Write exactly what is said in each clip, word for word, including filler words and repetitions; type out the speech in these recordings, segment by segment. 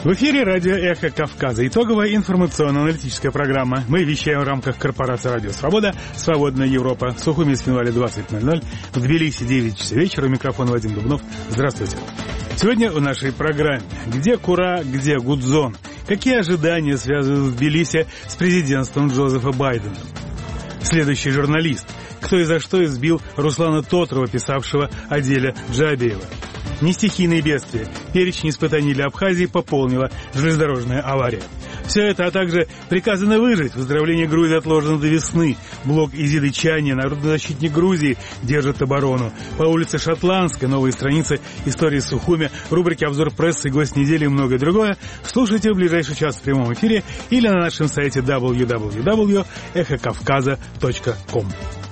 В эфире радио «Эхо Кавказа». Итоговая информационно-аналитическая программа. Мы вещаем в рамках корпорации «Радио Свобода», «Свободная Европа». В Сухуми с Цхинвале двадцать ноль ноль, в Тбилиси девять часов вечера. У микрофона Вадим Дубнов. Здравствуйте. Сегодня в нашей программе «Где Кура, где Гудзон?». Какие ожидания связаны в Тбилиси с президентством Джозефа Байдена? Следующий журналист. Кто и за что избил Руслана Тотрова, писавшего о деле Джабиева? Не стихийные бедствия. Перечень испытаний для Абхазии пополнила железнодорожная авария. Все это, а также приказано выжить. Выздоровление Грузии отложено до весны. Блок Изиды Чани, народный защитник Грузии, держит оборону. По улице Шотландской, новые страницы истории Сухуми, рубрики «Обзор прессы», «Гость недели» и многое другое. Слушайте в ближайший час в прямом эфире или на нашем сайте дабл ю дабл ю дабл ю точка эхо кавказа точка ком.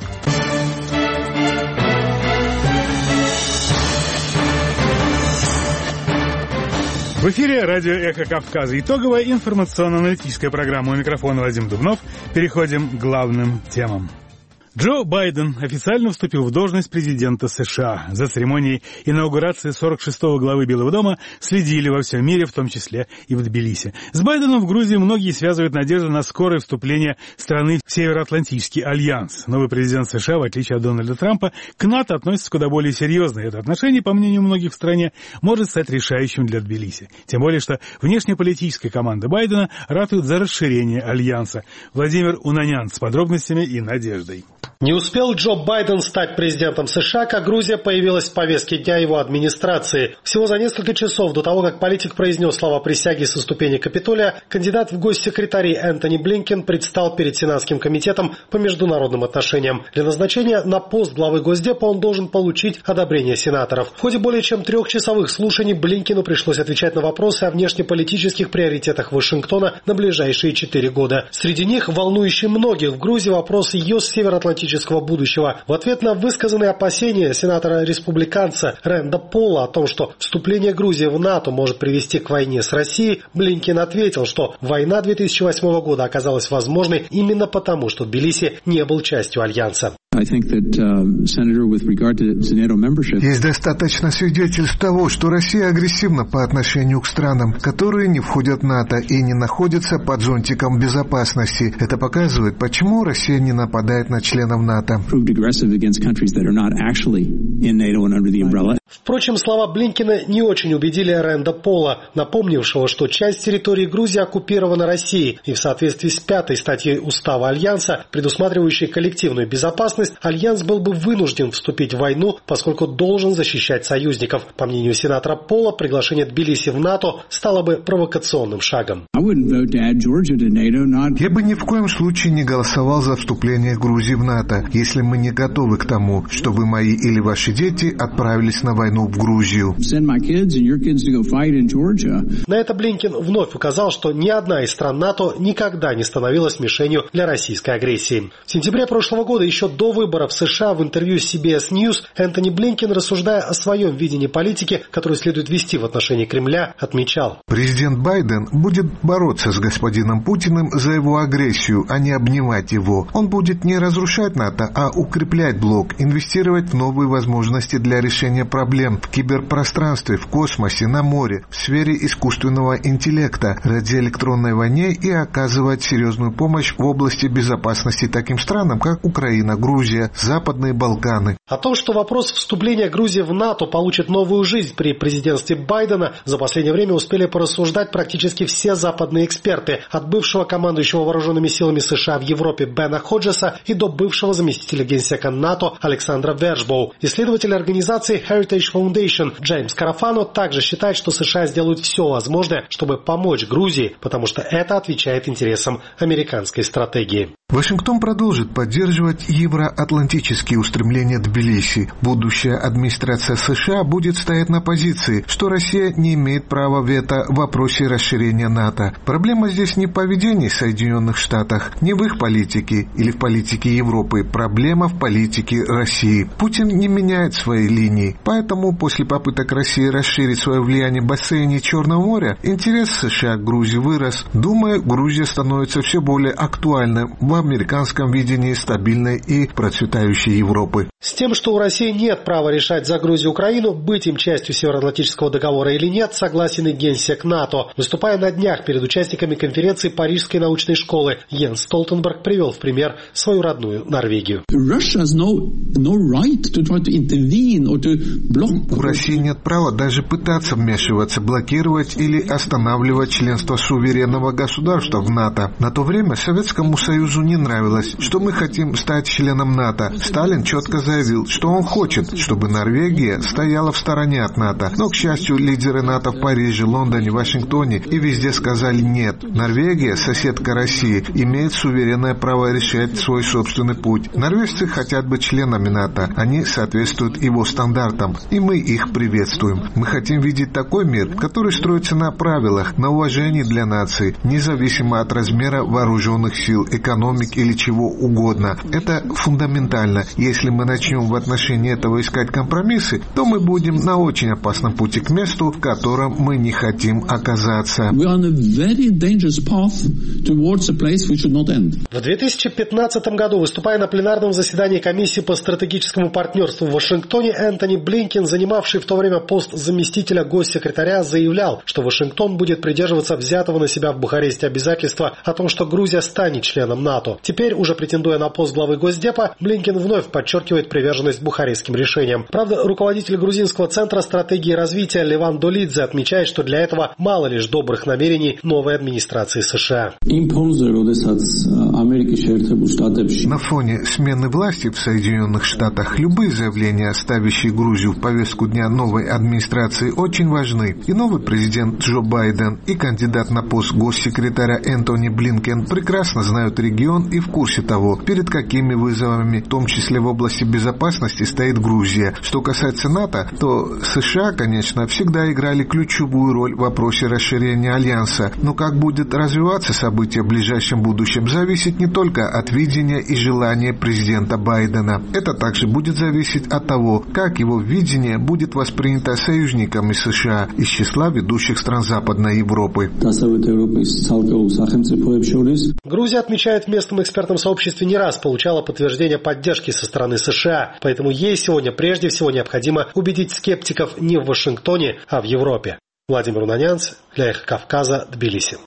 В эфире радио «Эхо Кавказа». Итоговая информационно-аналитическая программа. У микрофона Вадим Дубнов. Переходим к главным темам. Джо Байден официально вступил в должность президента США. За церемонией инаугурации сорок шестого главы Белого дома следили во всем мире, в том числе и в Тбилиси. С Байденом в Грузии многие связывают надежду на скорое вступление страны в Североатлантический альянс. Новый президент США, в отличие от Дональда Трампа, к НАТО относится куда более серьезно. И это отношение, по мнению многих в стране, может стать решающим для Тбилиси. Тем более, что внешнеполитическая команда Байдена ратует за расширение альянса. Владимир Унанян с подробностями и надеждой. Не успел Джо Байден стать президентом США, как Грузия появилась в повестке дня его администрации. Всего за несколько часов до того, как политик произнес слова присяги со ступени Капитолия, кандидат в госсекретари Энтони Блинкен предстал перед Сенатским комитетом по международным отношениям. Для назначения на пост главы Госдепа он должен получить одобрение сенаторов. В ходе более чем трехчасовых слушаний Блинкену пришлось отвечать на вопросы о внешнеполитических приоритетах Вашингтона на ближайшие четыре года. Среди них волнующий многих в Грузии вопрос ее североатлантического будущего. В ответ на высказанные опасения сенатора-республиканца Рэнда Пола о том, что вступление Грузии в НАТО может привести к войне с Россией, Блинкен ответил, что война две тысячи восьмого года оказалась возможной именно потому, что Тбилиси не был частью Альянса. Есть достаточно свидетельств того, что Россия агрессивна по отношению к странам, которые не входят в НАТО и не находятся под зонтиком безопасности. Это показывает, почему Россия не нападает на членов НАТО. Впрочем, слова Блинкена не очень убедили Рэнда Пола, напомнившего, что часть территории Грузии оккупирована Россией, и в соответствии с пятой статьей Устава Альянса, предусматривающей коллективную безопасность, Альянс был бы вынужден вступить в войну, поскольку должен защищать союзников. По мнению сенатора Пола, приглашение Тбилиси в НАТО стало бы провокационным шагом. Я бы ни в коем случае не голосовал за вступление Грузии в НАТО, если мы не готовы к тому, чтобы мои или ваши дети отправились на войну в Грузию. На это Блинкен вновь указал, что ни одна из стран НАТО никогда не становилась мишенью для российской агрессии. В сентябре прошлого года, еще до выборов в США, в интервью с си би эс News, Энтони Блинкен, рассуждая о своем видении политики, которую следует вести в отношении Кремля, отмечал: президент Байден будет бороться с господином Путиным за его агрессию, а не обнимать его. Он будет не разрушать НАТО, а укреплять блок, инвестировать в новые возможности для решения проблем в киберпространстве, в космосе, на море, в сфере искусственного интеллекта, радиоэлектронной войне и оказывать серьезную помощь в области безопасности таким странам, как Украина, Грузия, Западные Балканы. О том, что вопрос вступления Грузии в НАТО получит новую жизнь при президентстве Байдена, за последнее время успели порассуждать практически все западные эксперты, от бывшего командующего вооруженными силами США в Европе Бена Ходжеса и до бывшего заместителя генсека НАТО Александра Верджбоу. Исследователь организации Heritage Foundation Джеймс Карафано также считает, что США сделают все возможное, чтобы помочь Грузии, потому что это отвечает интересам американской стратегии. Вашингтон продолжит поддерживать евроатлантические устремления Тбилиси. Будущая администрация США будет стоять на позиции, что Россия не имеет права вето в вопросе расширения НАТО. Проблема здесь не в поведении Соединенных Штатов, не в их политике или в политике Европы. Проблема в политике России. Путин не меняет свои линии, поэтому после попыток России расширить свое влияние в бассейне Черного моря, интерес США к Грузии вырос. Думаю, Грузия становится все более актуальной в американском видении стабильной и процветающей Европы. С тем, что у России нет права решать за Грузию и Украину, быть им частью Североатлантического договора или нет, согласен и генсек НАТО. Выступая на днях перед участниками конференции Парижской научной школы, Йенс Столтенберг привел в пример свою родную Норвегию. У России нет права даже пытаться вмешиваться, блокировать или останавливать членство суверенного государства в НАТО. На то время Советскому Союзу не нравилось, что мы хотим стать членом НАТО. Сталин четко заявил, что он хочет, чтобы Норвегия стояла в стороне от НАТО. Но, к счастью, лидеры НАТО в Париже, Лондоне, Вашингтоне и везде сказали нет. Норвегия, соседка России, имеет суверенное право решать свой собственный путь. Норвежцы хотят быть членами НАТО. Они соответствуют его стандартам. И мы их приветствуем. Мы хотим видеть такой мир, который строится на правилах, на уважении для наций, независимо от размера вооруженных сил, экономик или чего угодно. Это фундаментально. Если мы начнем в отношении этого искать компромиссы, то мы будем на очень опасном пути к месту, в котором мы не хотим оказаться. В две тысячи пятнадцатом году, выступая на пленарном заседании комиссии по стратегическому партнерству в Вашингтоне, Энтони Блинкен, занимавший в то время пост заместителя госсекретаря, заявлял, что Вашингтон будет придерживаться взятого на себя в Бухаресте обязательства о том, что Грузия станет членом НАТО. Теперь, уже претендуя на пост главы Госдепа, Блинкен вновь подчеркивает приверженность бухарестским решениям. Правда, руководитель грузинского центра стратегии и развития Леван Долидзе отмечает, что для этого мало лишь добрых намерений новой администрации США. На фоне смены власти в Соединенных Штатах любые заявления, ставящие Грузию в повестку дня новой администрации, очень важны. И новый президент Джо Байден, и кандидат на пост госсекретаря Энтони Блинкен прекрасно знают регион и в курсе того, перед какими вызовами, в том числе в области безопасности, стоит Грузия. Что касается НАТО, то США, конечно, всегда играли ключевую роль в вопросе расширения альянса. Но как будет развиваться событие в ближайшем будущем, зависит не только от видения и желания президента Байдена. Это также будет зависеть от того, как его видение будет воспринято союзниками США из числа ведущих стран Западной Европы. Грузия, отмечает, в местном экспертном сообществе не раз получала подтверждение поддержки со стороны США, поэтому ей сегодня прежде всего необходимо убедить скептиков не в Вашингтоне, а в Европе. Владимир Унанянц, для Эхо Кавказа, Тбилиси.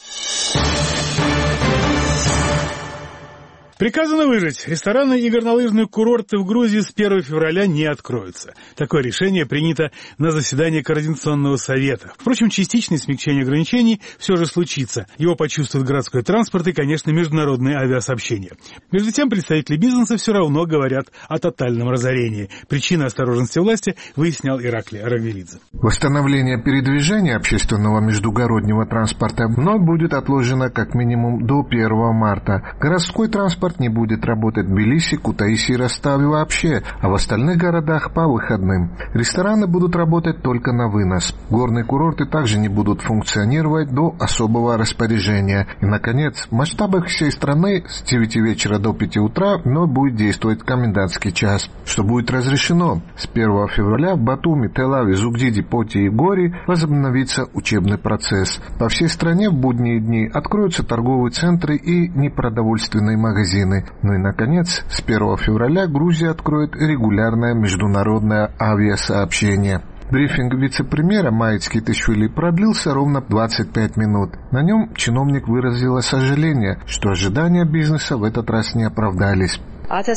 Приказано выжить. Рестораны и горнолыжные курорты в Грузии с первого февраля не откроются. Такое решение принято на заседании Координационного совета. Впрочем, частичное смягчение ограничений все же случится. Его почувствует городской транспорт и, конечно, международные авиасообщения. Между тем, представители бизнеса все равно говорят о тотальном разорении. Причины осторожности власти выяснял Ираклий Арагвелидзе. Восстановление передвижения общественного междугороднего транспорта вновь будет отложено как минимум до первого марта. Городской транспорт не будет работать в Тбилиси, Кутаиси и Роставе вообще, а в остальных городах по выходным. Рестораны будут работать только на вынос. Горные курорты также не будут функционировать до особого распоряжения. И, наконец, в масштабах всей страны с девяти вечера до пяти утра вновь будет действовать комендантский час. Что будет разрешено? С первого февраля в Батуми, Тель-Авиве, Зугдиде, Поте и Гори возобновится учебный процесс. По всей стране в будние дни откроются торговые центры и непродовольственные магазины. Ну и, наконец, с первого февраля Грузия откроет регулярное международное авиасообщение. Брифинг вице-премьера Маит Скитишвили продлился ровно двадцать пять минут. На нем чиновник выразила сожаление, что ожидания бизнеса в этот раз не оправдались. Мы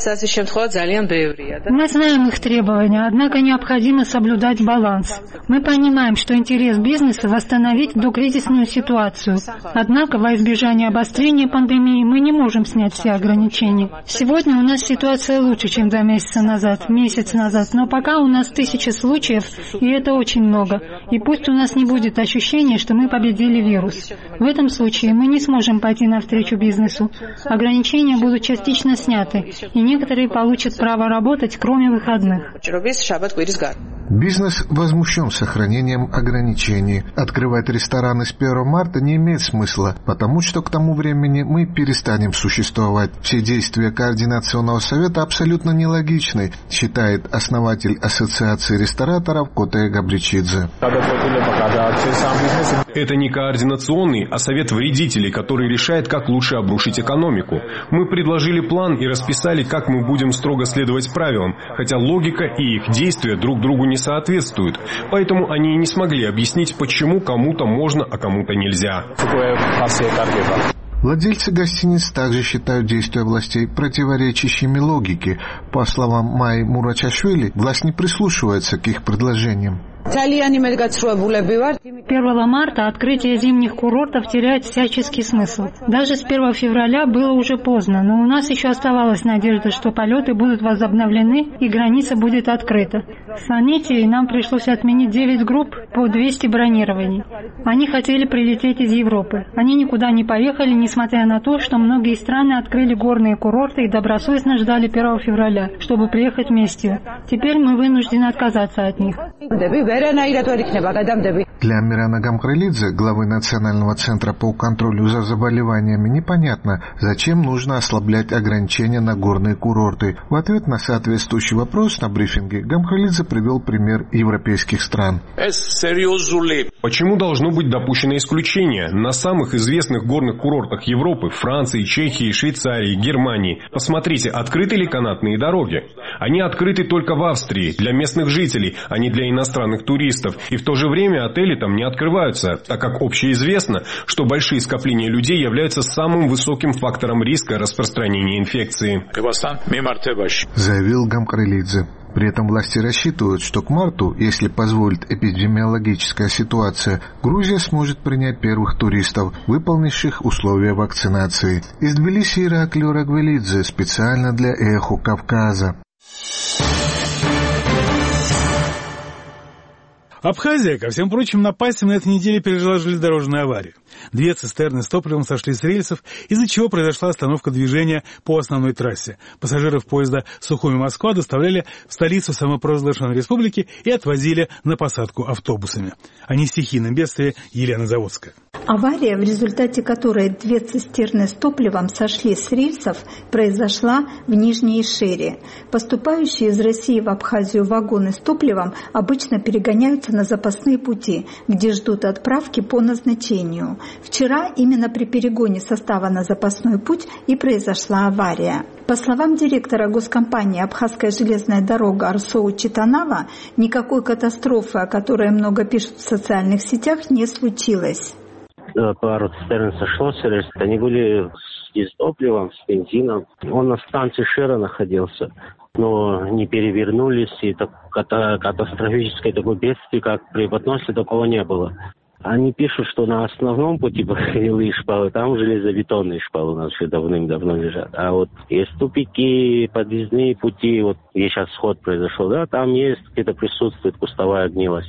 знаем их требования, однако необходимо соблюдать баланс. Мы понимаем, что интерес бизнеса восстановить докризисную ситуацию. Однако, во избежание обострения пандемии, мы не можем снять все ограничения. Сегодня у нас ситуация лучше, чем два месяца назад, месяц назад, но пока у нас тысячи случаев, и это очень много. И пусть у нас не будет ощущения, что мы победили вирус. В этом случае мы не сможем пойти навстречу бизнесу. Ограничения будут частично сняты, и некоторые получат право работать, кроме выходных. Бизнес возмущен сохранением ограничений. Открывать рестораны с первого марта не имеет смысла, потому что к тому времени мы перестанем существовать. Все действия Координационного совета абсолютно нелогичны, считает основатель Ассоциации рестораторов Коте Габричидзе. Это не координационный, а совет вредителей, который решает, как лучше обрушить экономику. Мы предложили план и расписали, как мы будем строго следовать правилам, хотя логика и их действия друг другу не соответствуют. Поэтому они и не смогли объяснить, почему кому-то можно, а кому-то нельзя. Владельцы гостиниц также считают действия властей противоречащими логике. По словам Майи Мурачашвили, власть не прислушивается к их предложениям. первого марта открытие зимних курортов теряет всяческий смысл. Даже с первого февраля было уже поздно, но у нас еще оставалась надежда, что полеты будут возобновлены и граница будет открыта. С Анетией нам пришлось отменить девять групп по двести бронирований. Они хотели прилететь из Европы. Они никуда не поехали, несмотря на то, что многие страны открыли горные курорты и добросовестно ждали первого февраля, чтобы приехать вместе. Теперь мы вынуждены отказаться от них. Для Амирана Гамкралидзе, главы Национального центра по контролю за заболеваниями, непонятно, зачем нужно ослаблять ограничения на горные курорты. В ответ на соответствующий вопрос на брифинге Гамкралидзе привел пример европейских стран. Почему должно быть допущено исключение? На самых известных горных курортах Европы, Франции, Чехии, Швейцарии, Германии, посмотрите, открыты ли канатные дороги? Они открыты только в Австрии, для местных жителей, а не для иностранных туристов. И в то же время отели там не открываются, так как общеизвестно, что большие скопления людей являются самым высоким фактором риска распространения инфекции. Заявил Гамкралидзе. При этом власти рассчитывают, что к марту, если позволит эпидемиологическая ситуация, Грузия сможет принять первых туристов, выполнивших условия вакцинации. Из Тбилиси Ираклий Рагвелидзе специально для «Эхо Кавказа». Абхазия, ко всем прочим напастям, на этой неделе пережила железнодорожную аварию. Две цистерны с топливом сошли с рельсов, из-за чего произошла остановка движения по основной трассе. Пассажиров поезда Сухуми-Москва доставляли в столицу самопровозглашенной республики и отвозили на посадку автобусами. О нестихийном бедствии Елена Заводская. Авария, в результате которой две цистерны с топливом сошли с рельсов, произошла в Нижней Ишере. Поступающие из России в Абхазию вагоны с топливом обычно перегоняются на запасные пути, где ждут отправки по назначению. Вчера именно при перегоне состава на запасной путь и произошла авария. По словам директора госкомпании «Абхазская железная дорога» Арсоу Читанава, никакой катастрофы, о которой много пишут в социальных сетях, не случилось. Пару цистерн сошло с рельс. Они были с топливом, с бензином. Он на станции Шера находился, но не перевернулись, и так, катастрофическое такое бедствие, как при подносе, такого не было. Они пишут, что на основном пути проходили шпалы, там железобетонные шпалы у нас уже давным-давно лежат. А вот есть тупики, подъездные пути, вот где сейчас сход произошел, да, там есть, где-то присутствует кустовая гнилость.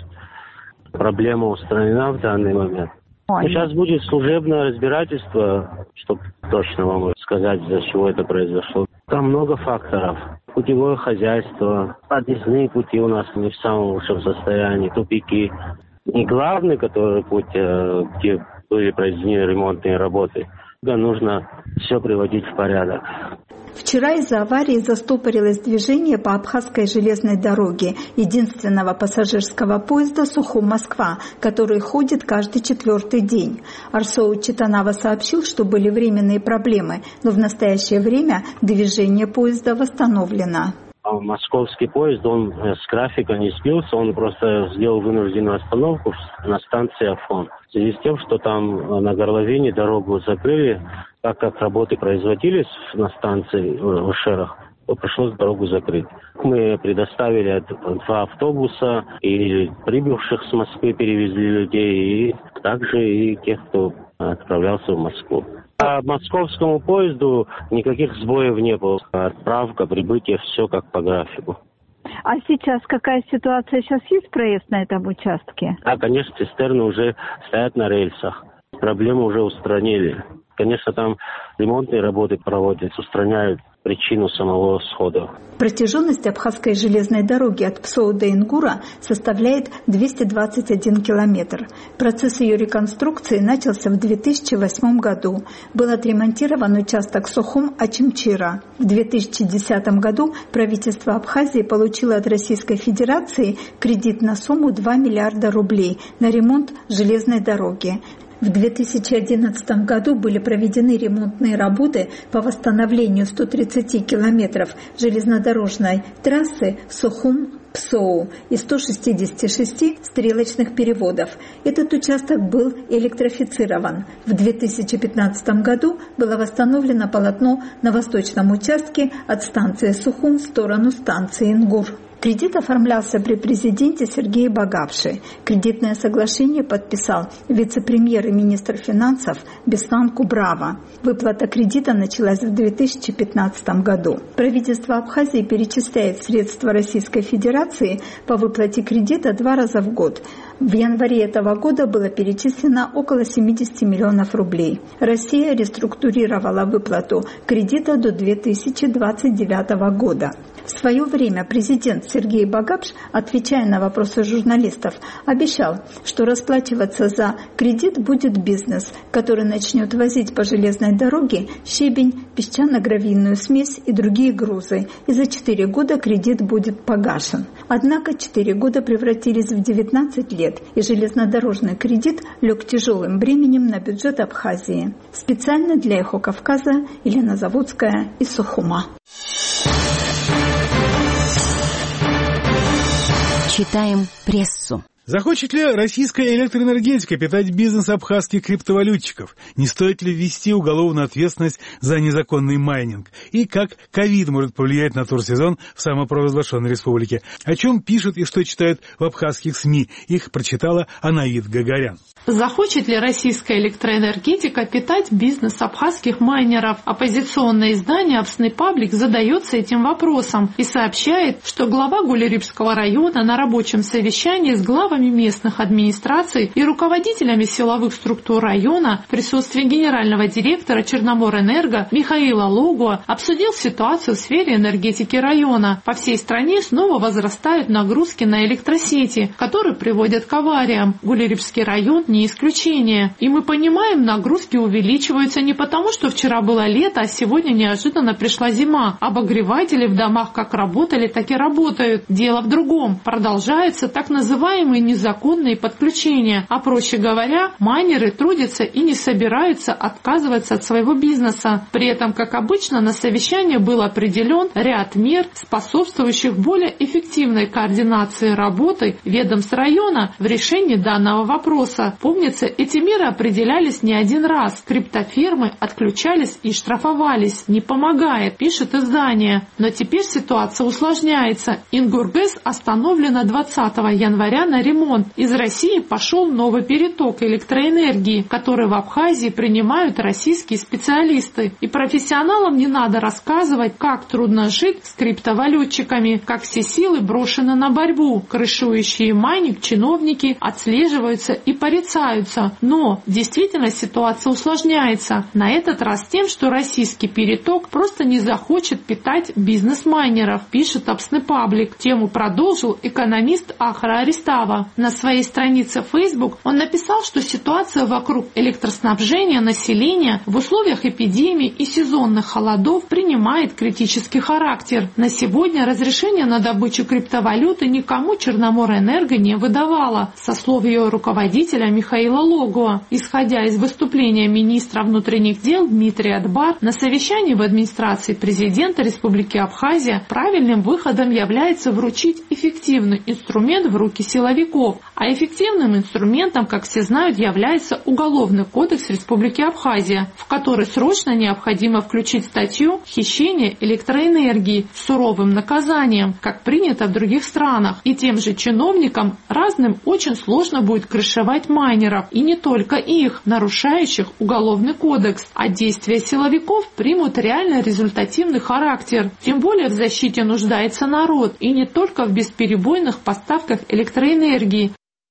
Проблема устранена в данный момент. Сейчас будет служебное разбирательство, чтобы точно вам сказать, за чего это произошло. Там много факторов. Путевое хозяйство, подъездные пути у нас не в самом лучшем состоянии, тупики. Не главный, который путь, где были произведены ремонтные работы. Нужно все приводить в порядок. Вчера из-за аварии застопорилось движение по Абхазской железной дороге, единственного пассажирского поезда Сухум-Москва, который ходит каждый четвертый день. Арсоу Читанава сообщил, что были временные проблемы, но в настоящее время движение поезда восстановлено. Московский поезд, он с графика не сбился, он просто сделал вынужденную остановку на станции Афон. В связи с тем, что там на горловине дорогу закрыли, так как работы производились на станции в Шерах, то пришлось дорогу закрыть. Мы предоставили два автобуса, и прибывших с Москвы перевезли людей, и также и тех, кто отправлялся в Москву. По московскому поезду никаких сбоев не было. Отправка, прибытие, все как по графику. А сейчас какая ситуация? Сейчас есть проезд на этом участке? Да, конечно, цистерны уже стоят на рельсах. Проблему уже устранили. Конечно, там ремонтные работы проводятся, устраняют причину самого схода. Протяженность Абхазской железной дороги от Псоу до Ингура составляет двести двадцать один километр. Процесс ее реконструкции начался в две тысячи восьмом году. Был отремонтирован участок Сухум-Ачимчира. В две тысячи десятом году правительство Абхазии получило от Российской Федерации кредит на сумму два миллиарда рублей на ремонт железной дороги. В две тысячи одиннадцатом году были проведены ремонтные работы по восстановлению ста тридцати километров железнодорожной трассы Сухум-Псоу и ста шестидесяти шести стрелочных переводов. Этот участок был электрифицирован. В две тысячи пятнадцатом году было восстановлено полотно на восточном участке от станции Сухум в сторону станции Ингур. Кредит оформлялся при президенте Сергее Багапше. Кредитное соглашение подписал вице-премьер и министр финансов Беслан Кубрава. Выплата кредита началась в две тысячи пятнадцатом году. Правительство Абхазии перечисляет средства Российской Федерации по выплате кредита два раза в год. В январе этого года было перечислено около семидесяти миллионов рублей. Россия реструктурировала выплату кредита до две тысячи двадцать девятого года. В свое время президент Сергей Багапш, отвечая на вопросы журналистов, обещал, что расплачиваться за кредит будет бизнес, который начнет возить по железной дороге щебень, песчано-гравийную смесь и другие грузы, и за четыре года кредит будет погашен. Однако четыре года превратились в девятнадцать лет, и железнодорожный кредит лег тяжелым бременем на бюджет Абхазии. Специально для «Эхо Кавказа» Елена Заводская из Сухума. Читаем прессу. Захочет ли российская электроэнергетика питать бизнес абхазских криптовалютчиков? Не стоит ли ввести уголовную ответственность за незаконный майнинг? И как ковид может повлиять на турсезон в самопровозглашенной республике? О чем пишут и что читают в абхазских СМИ? Их прочитала Анаид Гагарян. Захочет ли российская электроэнергетика питать бизнес абхазских майнеров? Оппозиционное издание «Апсный паблик» задается этим вопросом и сообщает, что глава Гулерибского района на рабочем совещании с главами местных администраций и руководителями силовых структур района в присутствии генерального директора Черноморэнерго Михаила Логуа обсудил ситуацию в сфере энергетики района. По всей стране снова возрастают нагрузки на электросети, которые приводят к авариям. Гулерибский район не исключение. И мы понимаем, нагрузки увеличиваются не потому, что вчера было лето, а сегодня неожиданно пришла зима. Обогреватели в домах как работали, так и работают. Дело в другом. Продолжаются так называемые незаконные подключения. А проще говоря, майнеры трудятся и не собираются отказываться от своего бизнеса. При этом, как обычно, на совещании был определен ряд мер, способствующих более эффективной координации работы ведомств района в решении данного вопроса. Помнится, эти меры определялись не один раз. Криптофирмы отключались и штрафовались. Не помогает, пишет издание. Но теперь ситуация усложняется. Ингургэс остановлена двадцатого января на ремонт. Из России пошел новый переток электроэнергии, который в Абхазии принимают российские специалисты. И профессионалам не надо рассказывать, как трудно жить с криптовалютчиками, как все силы брошены на борьбу. Крышующие майнинг чиновники отслеживаются и порицаются. Но действительно ситуация усложняется. На этот раз тем, что российский переток просто не захочет питать бизнес майнеров, пишет Апсный паблик. Тему продолжил экономист Ахра Аристава. На своей странице Facebook он написал, что ситуация вокруг электроснабжения населения в условиях эпидемии и сезонных холодов принимает критический характер. На сегодня разрешение на добычу криптовалюты никому Черноморэнерго не выдавало, со слов ее руководителя Михаила Логуа. Исходя из выступления министра внутренних дел Дмитрия Адбар на совещании в администрации президента Республики Абхазия, правильным выходом является вручить эффективный инструмент в руки силовиков. А эффективным инструментом, как все знают, является Уголовный кодекс Республики Абхазия, в который срочно необходимо включить статью «Хищение электроэнергии» с суровым наказанием, как принято в других странах. И тем же чиновникам разным очень сложно будет крышевать майнеров, и не только их, нарушающих Уголовный кодекс. А действия силовиков примут реально результативный характер. Тем более в защите нуждается народ, и не только в бесперебойных поставках электроэнергии.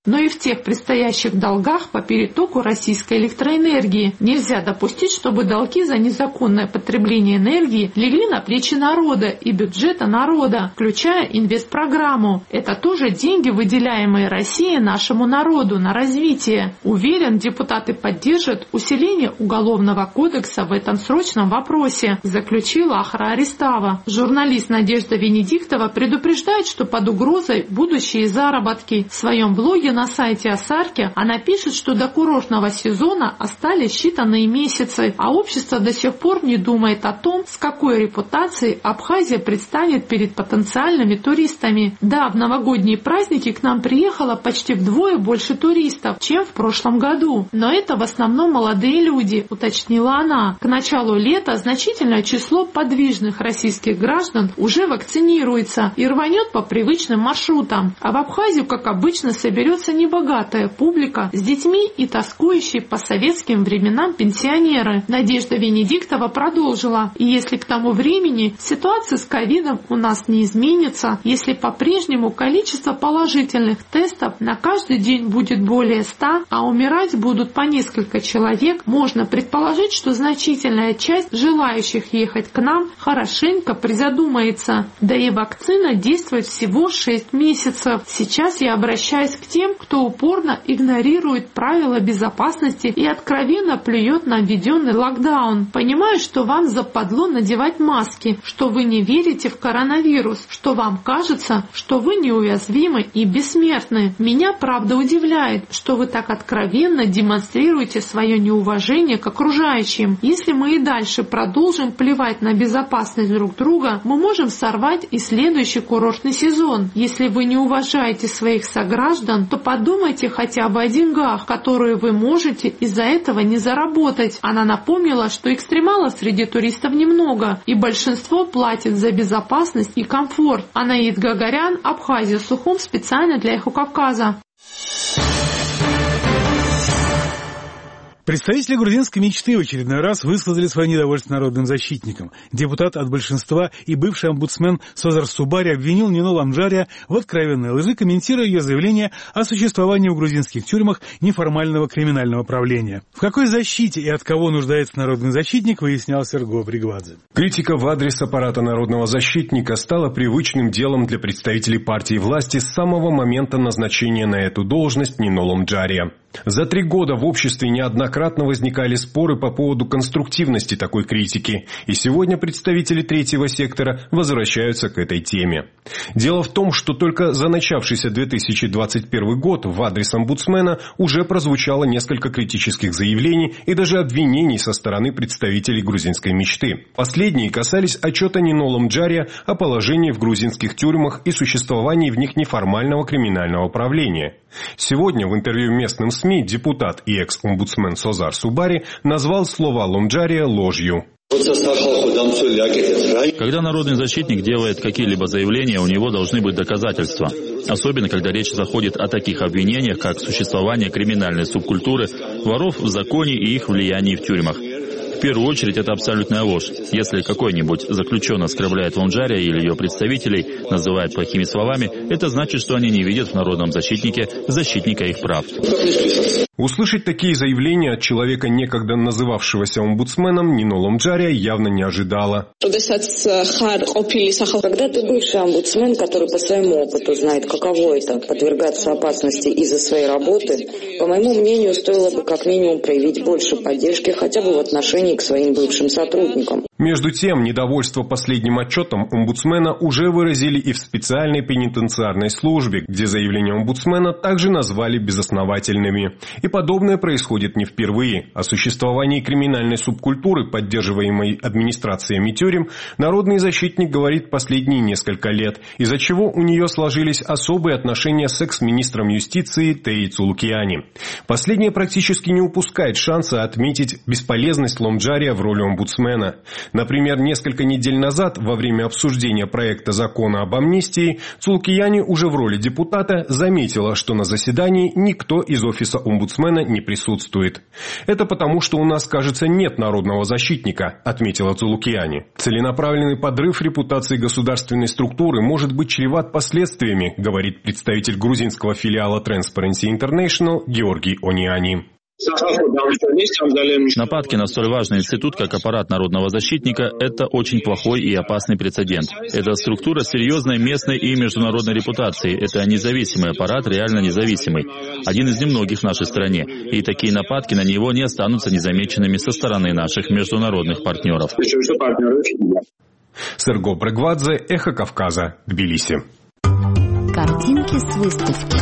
но и в тех предстоящих долгах по перетоку российской электроэнергии. Нельзя допустить, чтобы долги за незаконное потребление энергии легли на плечи народа и бюджета народа, включая инвестпрограмму. Это тоже деньги, выделяемые Россией нашему народу на развитие. Уверен, депутаты поддержат усиление Уголовного кодекса в этом срочном вопросе, заключила Ахра Аристава. Журналист Надежда Венедиктова предупреждает, что под угрозой будущие заработки. В своем блоге на сайте Асарки она пишет, что до курортного сезона остались считанные месяцы, а общество до сих пор не думает о том, с какой репутацией Абхазия предстанет перед потенциальными туристами. Да, в новогодние праздники к нам приехало почти вдвое больше туристов, чем в прошлом году. Но это в основном молодые люди, уточнила она. К началу лета значительное число подвижных российских граждан уже вакцинируется и рванет по привычным маршрутам. А в Абхазию, как обычно, соберется небогатая публика с детьми и тоскующие по советским временам пенсионеры. Надежда Венедиктова продолжила. И если к тому времени ситуация с ковидом у нас не изменится, если по-прежнему количество положительных тестов на каждый день будет более ста, а умирать будут по несколько человек, можно предположить, что значительная часть желающих ехать к нам хорошенько призадумается. Да и вакцина действует всего шесть месяцев. Сейчас я обращаюсь к тем, кто упорно игнорирует правила безопасности и откровенно плюет на введенный локдаун. Понимаю, что вам западло надевать маски, что вы не верите в коронавирус, что вам кажется, что вы неуязвимы и бессмертны. Меня, правда, удивляет, что вы так откровенно демонстрируете свое неуважение к окружающим. Если мы и дальше продолжим плевать на безопасность друг друга, мы можем сорвать и следующий курортный сезон. Если вы не уважаете своих сограждан, то подумайте хотя бы о деньгах, которые вы можете из-за этого не заработать. Она напомнила, что экстремалов среди туристов немного, и большинство платит за безопасность и комфорт. Анаид Гагарян, Абхазия, Сухум, специально для Эхо Кавказа. Представители грузинской мечты в очередной раз высказали свое недовольство народным защитникам. Депутат от большинства и бывший омбудсмен Созар Субари обвинил Нино Ламджария в откровенной лжи, комментируя ее заявление о существовании в грузинских тюрьмах неформального криминального правления. В какой защите и от кого нуждается народный защитник, выяснял Серго Бригвадзе. Критика в адрес аппарата народного защитника стала привычным делом для представителей партии власти с самого момента назначения на эту должность Нино Ламджария. За три года в обществе неоднократно возникали споры по поводу конструктивности такой критики, и сегодня представители третьего сектора возвращаются к этой теме. Дело в том, что только за начавшийся две тысячи двадцать первый год в адрес омбудсмена уже прозвучало несколько критических заявлений и даже обвинений со стороны представителей грузинской мечты. Последние касались отчета Нино Ламджария о положении в грузинских тюрьмах и существовании в них неформального криминального правления. Сегодня в интервью местным СМИ депутат и экс-омбудсмен Созар Субари назвал слова Ламджария ложью. Когда народный защитник делает какие-либо заявления, у него должны быть доказательства. Особенно, когда речь заходит о таких обвинениях, как существование криминальной субкультуры, воров в законе и их влиянии в тюрьмах. В первую очередь, это абсолютная ложь. Если какой-нибудь заключенный оскорбляет Ламджария или ее представителей, называет плохими словами, это значит, что они не видят в народном защитнике защитника их прав. Услышать такие заявления от человека, некогда называвшегося омбудсменом, Нино Ламджария явно не ожидала. Когда ты бывший омбудсмен, который по своему опыту знает, каково это подвергаться опасности из-за своей работы, по моему мнению, стоило бы как минимум проявить больше поддержки хотя бы в отношении к своим бывшим сотрудникам. Между тем, недовольство последним отчетом омбудсмена уже выразили и в специальной пенитенциарной службе, где заявления омбудсмена также назвали безосновательными. И подобное происходит не впервые. О существовании криминальной субкультуры, поддерживаемой администрациями тюрем, народный защитник говорит последние несколько лет, из-за чего у нее сложились особые отношения с экс-министром юстиции Теи Цулукиани. Последняя практически не упускает шанса отметить бесполезность Ламджария Джамджария в роли омбудсмена. Например, несколько недель назад, во время обсуждения проекта закона об амнистии, Цулкияни уже в роли депутата заметила, что на заседании никто из офиса омбудсмена не присутствует. «Это потому, что у нас, кажется, нет народного защитника», отметила Цулкияни. Целенаправленный подрыв репутации государственной структуры может быть чреват последствиями, говорит представитель грузинского филиала Transparency International Георгий Ониани. Нападки на столь важный институт, как аппарат народного защитника, это очень плохой и опасный прецедент. Это структура с серьезной местной и международной репутацией. Это независимый аппарат, реально независимый. Один из немногих в нашей стране. И такие нападки на него не останутся незамеченными со стороны наших международных партнеров. Серго Брегвадзе, Эхо Кавказа, Тбилиси. Картинки с выставки.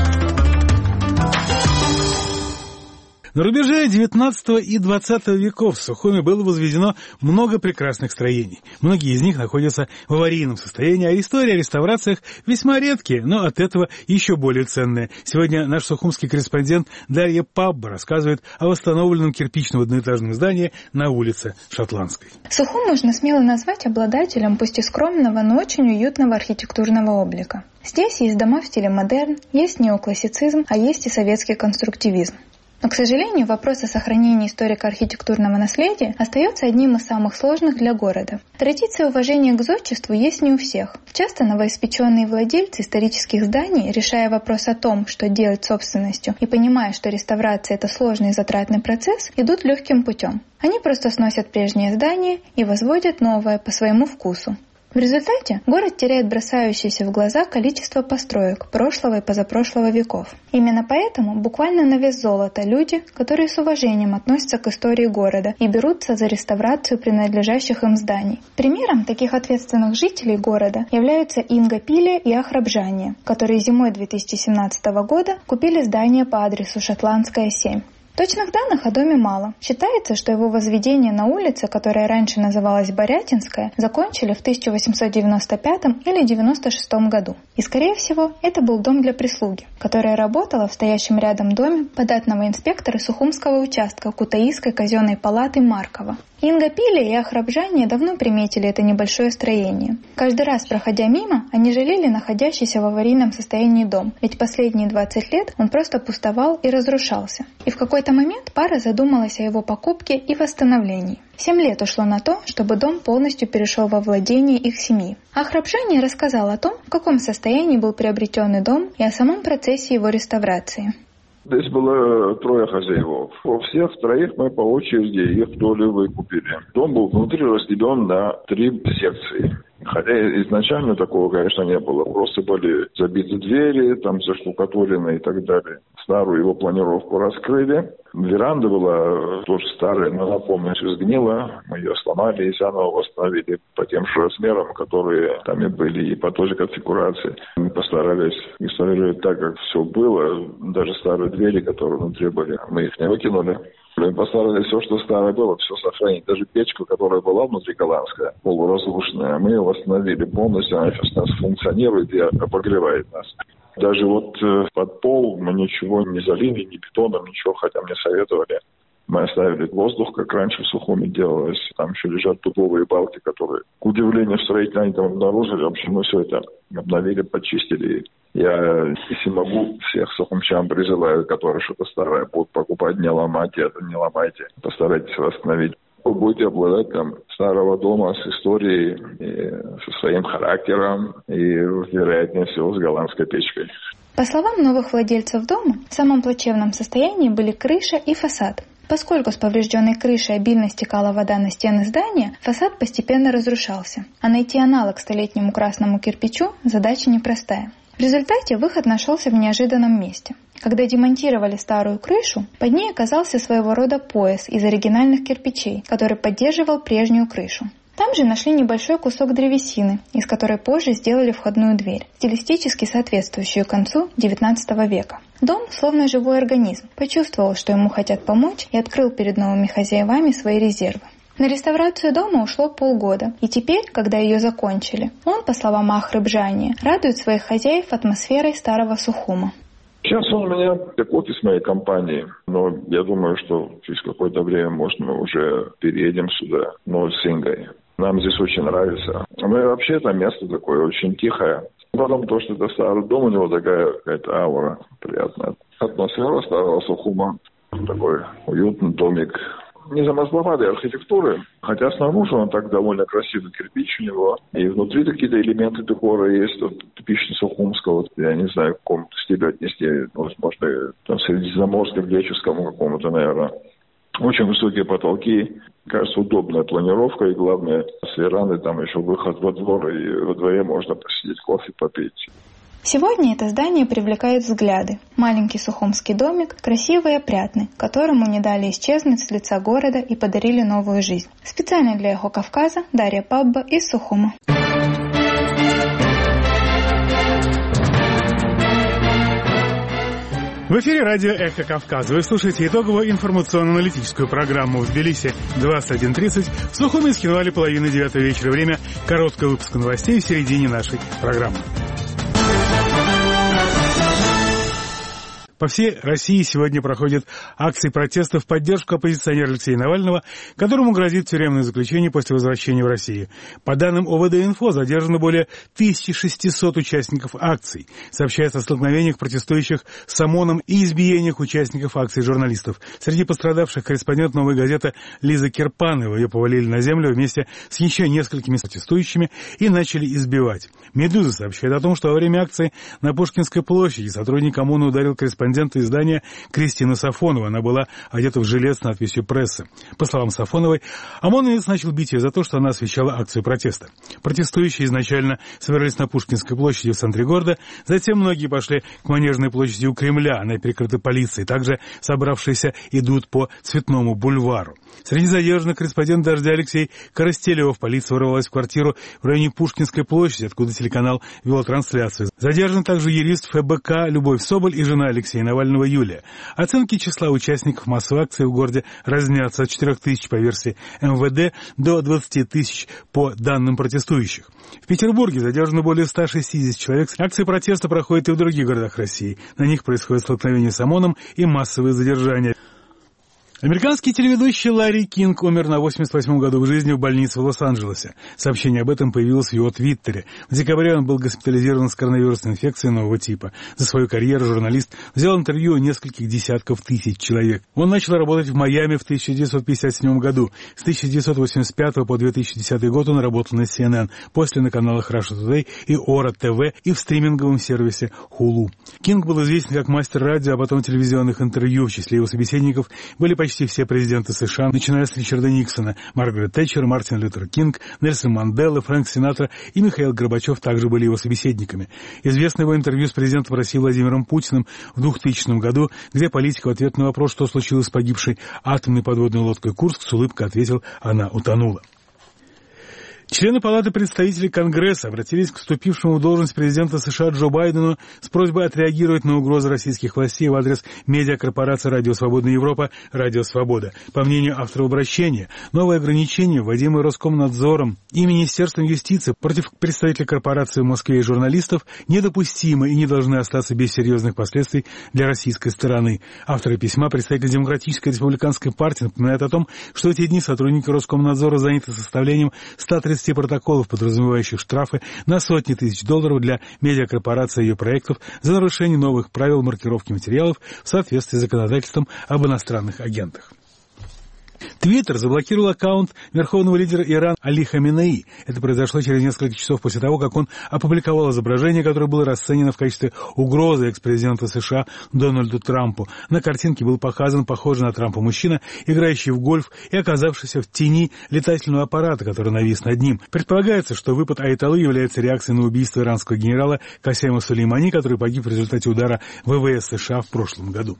На рубеже девятнадцатого и двадцатого веков в Сухуми было возведено много прекрасных строений. Многие из них находятся в аварийном состоянии, а истории о реставрациях весьма редкие, но от этого еще более ценные. Сегодня наш сухумский корреспондент Дарья Пабба рассказывает о восстановленном кирпичном одноэтажном здании на улице Шотландской. Сухум можно смело назвать обладателем пусть и скромного, но очень уютного архитектурного облика. Здесь есть дома в стиле модерн, есть неоклассицизм, а есть и советский конструктивизм. Но, к сожалению, вопрос о сохранении историко-архитектурного наследия остается одним из самых сложных для города. Традиция уважения к зодчеству есть не у всех. Часто новоиспеченные владельцы исторических зданий, решая вопрос о том, что делать с собственностью, и понимая, что реставрация – это сложный и затратный процесс, идут легким путем. Они просто сносят прежнее здание и возводят новое по своему вкусу. В результате город теряет бросающееся в глаза количество построек прошлого и позапрошлого веков. Именно поэтому буквально на вес золота люди, которые с уважением относятся к истории города и берутся за реставрацию принадлежащих им зданий. Примером таких ответственных жителей города являются Инга Пиле и Ахрабжания, которые зимой две тысячи семнадцатого года купили здание по адресу Шотландская, семь. Точных данных о доме мало. Считается, что его возведение на улице, которая раньше называлась Борятинская, закончили в тысяча восемьсот девяносто пятом или девяносто шестом году. И, скорее всего, это был дом для прислуги, которая работала в стоящем рядом доме податного инспектора Сухумского участка Кутаисской казенной палаты Маркова. Инга Пиле и Ахрабжания давно приметили это небольшое строение. Каждый раз, проходя мимо, они жалели находящийся в аварийном состоянии дом, ведь последние двадцать лет он просто пустовал и разрушался. И в какой-то момент пара задумалась о его покупке и восстановлении. Семь лет ушло на то, чтобы дом полностью перешел во владение их семьи. Ахрабжания рассказал о том, в каком состоянии был приобретенный дом и о самом процессе его реставрации. Здесь было трое хозяев. У всех троих мы по очереди их доли выкупили. Дом был внутри разделен на три секции. Хотя изначально такого, конечно, не было. Просто были забиты двери, там заштукатурены и так далее. Старую его планировку раскрыли. Веранда была тоже старая, но она полностью сгнила. Мы ее сломали и заново восстановили по тем же размерам, которые там и были, и по той же конфигурации. Мы постарались реставрировать так, как все было. Даже старые двери, которые внутри были, мы их не выкинули. Мы постарались все, что старое было, все сохранить. Даже печку, которая была внутри голландская, полуразрушенная, мы ее восстановили полностью. Она сейчас у нас функционирует и обогревает нас. Даже вот э, под пол мы ничего не залили, ни бетоном, ничего, хотя мне советовали. Мы оставили воздух, как раньше в Сухуми делалось. Там еще лежат дубовые балки, которые, к удивлению строителей, они там обнаружили. В общем, мы все это обновили, почистили. Я, если могу, всех сухумчан призываю, которые что-то старое будут покупать, не ломайте это, не ломайте. Постарайтесь восстановить. Вы будете обладать там старого дома с историей, и со своим характером и, вероятнее всего, с голландской печкой. По словам новых владельцев дома, в самом плачевном состоянии были крыша и фасад. Поскольку с поврежденной крышей обильно стекала вода на стены здания, фасад постепенно разрушался. А найти аналог столетнему красному кирпичу задача непростая. В результате выход нашелся в неожиданном месте. Когда демонтировали старую крышу, под ней оказался своего рода пояс из оригинальных кирпичей, который поддерживал прежнюю крышу. Там же нашли небольшой кусок древесины, из которой позже сделали входную дверь, стилистически соответствующую концу девятнадцатого века. Дом, словно живой организм, почувствовал, что ему хотят помочь, и открыл перед новыми хозяевами свои резервы. На реставрацию дома ушло полгода, и теперь, когда ее закончили, он, по словам Ахрабжания, радует своих хозяев атмосферой старого Сухума. Сейчас он у меня как офис моей компании, но я думаю, что через какое-то время, может, мы уже переедем сюда, но с Ингой. Нам здесь очень нравится. Мы вообще, это место такое очень тихое. Потом то, что это старый дом, у него такая какая-то аура приятная. Атмосфера старого Сухума. Такой уютный домик. Не замысловатой архитектуры, хотя снаружи он так довольно красивый кирпич у него. И внутри какие-то элементы декора есть, вот, типично сухумского. Вот, я не знаю, к какому-то стилю отнести, возможно, там, средиземноморско-греческому какому-то, наверное. Очень высокие потолки, кажется, удобная планировка, и главное, с веранды там еще выход во двор, и во дворе можно посидеть, кофе попить. Сегодня это здание привлекает взгляды. Маленький сухумский домик, красивые опрятный, которому не дали исчезнуть с лица города и подарили новую жизнь. Специально для Эхо Кавказа Дарья Пабба из Сухума. В эфире радио «Эхо Кавказа». Вы слушаете итоговую информационно-аналитическую программу в Тбилиси двадцать один тридцать. В Сухуме с Хинвали половины девятого вечера. Время короткого выпуска новостей в середине нашей программы. По всей России сегодня проходят акции протеста в поддержку оппозиционера Алексея Навального, которому грозит тюремное заключение после возвращения в Россию. По данным О В Д-Инфо, задержано более тысяча шестьсот участников акций. Сообщается о столкновениях протестующих с ОМОНом и избиениях участников акций журналистов. Среди пострадавших корреспондент «Новой газеты» Лиза Кирпанова. Ее повалили на землю вместе с еще несколькими протестующими и начали избивать. «Медуза» сообщает о том, что во время акции на Пушкинской площади сотрудник ОМОНа ударил корреспондента издания Кристину Сафонову. Она была одета в жилет с надписью «Пресса». По словам Сафоновой, ОМОНовец начал бить ее за то, что она освещала акцию протеста. Протестующие изначально собирались на Пушкинской площади в центре города, затем многие пошли к Манежной площади у Кремля, она перекрыта полицией. Также собравшиеся идут по Цветному бульвару. Среди задержанных корреспондент «Дождя» Алексей Коростелев. Полиция ворвалась в квартиру в районе Пушкинской площади, откуда телеканал вел трансляцию. Задержан также юрист Эф Бэ Ка Любовь Соболь и жена Алексея Навального Юлия. Оценки числа участников массовой акции в городе разнятся от четырех тысяч по версии Эм Вэ Дэ до двадцати тысяч по данным протестующих. В Петербурге задержано более ста шестидесяти человек. Акции протеста проходят и в других городах России. На них происходит столкновение с ОМОНом и массовые задержания. Американский телеведущий Ларри Кинг умер на восемьдесят восьмом году в жизни в больнице в Лос-Анджелесе. Сообщение об этом появилось в его твиттере. В декабре он был госпитализирован с коронавирусной инфекцией нового типа. За свою карьеру журналист взял интервью у нескольких десятков тысяч человек. Он начал работать в Майами в тысяча девятьсот пятьдесят седьмом году. С тысяча девятьсот восемьдесят пятого по две тысячи десятый год он работал на Си Эн Эн, после на каналах Russia Today и Ора Тэ Вэ и в стриминговом сервисе Hulu. Кинг был известен как мастер радио, а потом телевизионных интервью. В числе его собеседников были почти Почти все президенты США, начиная с Ричарда Никсона, Маргарет Тэтчер, Мартин Лютер Кинг, Нельсон Мандела, Фрэнк Синатра и Михаил Горбачев также были его собеседниками. Известно его интервью с президентом России Владимиром Путиным в двухтысячном году, где политик в ответ на вопрос, что случилось с погибшей атомной подводной лодкой «Курск», с улыбкой ответил: «Она утонула». Члены Палаты представителей Конгресса обратились к вступившему в должность президента США Джо Байдену с просьбой отреагировать на угрозы российских властей в адрес медиакорпорации «Радио Свободная Европа» «Радио Свобода». По мнению автора обращения, новые ограничения, вводимые Роскомнадзором и Министерством юстиции против представителей корпорации в Москве и журналистов, недопустимы и не должны остаться без серьезных последствий для российской стороны. Авторы письма, представители Демократической и Республиканской партии, напоминают о том, что в эти дни сотрудники Роскомнадзора заняты составлением ста тридцати протоколов, подразумевающих штрафы на сотни тысяч долларов для медиакорпорации и ее проектов за нарушение новых правил маркировки материалов в соответствии с законодательством об иностранных агентах. Твиттер заблокировал аккаунт верховного лидера Ирана Али Хаминеи. Это произошло через несколько часов после того, как он опубликовал изображение, которое было расценено в качестве угрозы экс-президенту США Дональду Трампу. На картинке был показан похожий на Трампа мужчина, играющий в гольф и оказавшийся в тени летательного аппарата, который навис над ним. Предполагается, что выпад Айталы является реакцией на убийство иранского генерала Касема Сулеймани, который погиб в результате удара вэ вэ эс США в прошлом году.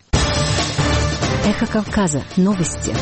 Эхо Кавказа. Новости.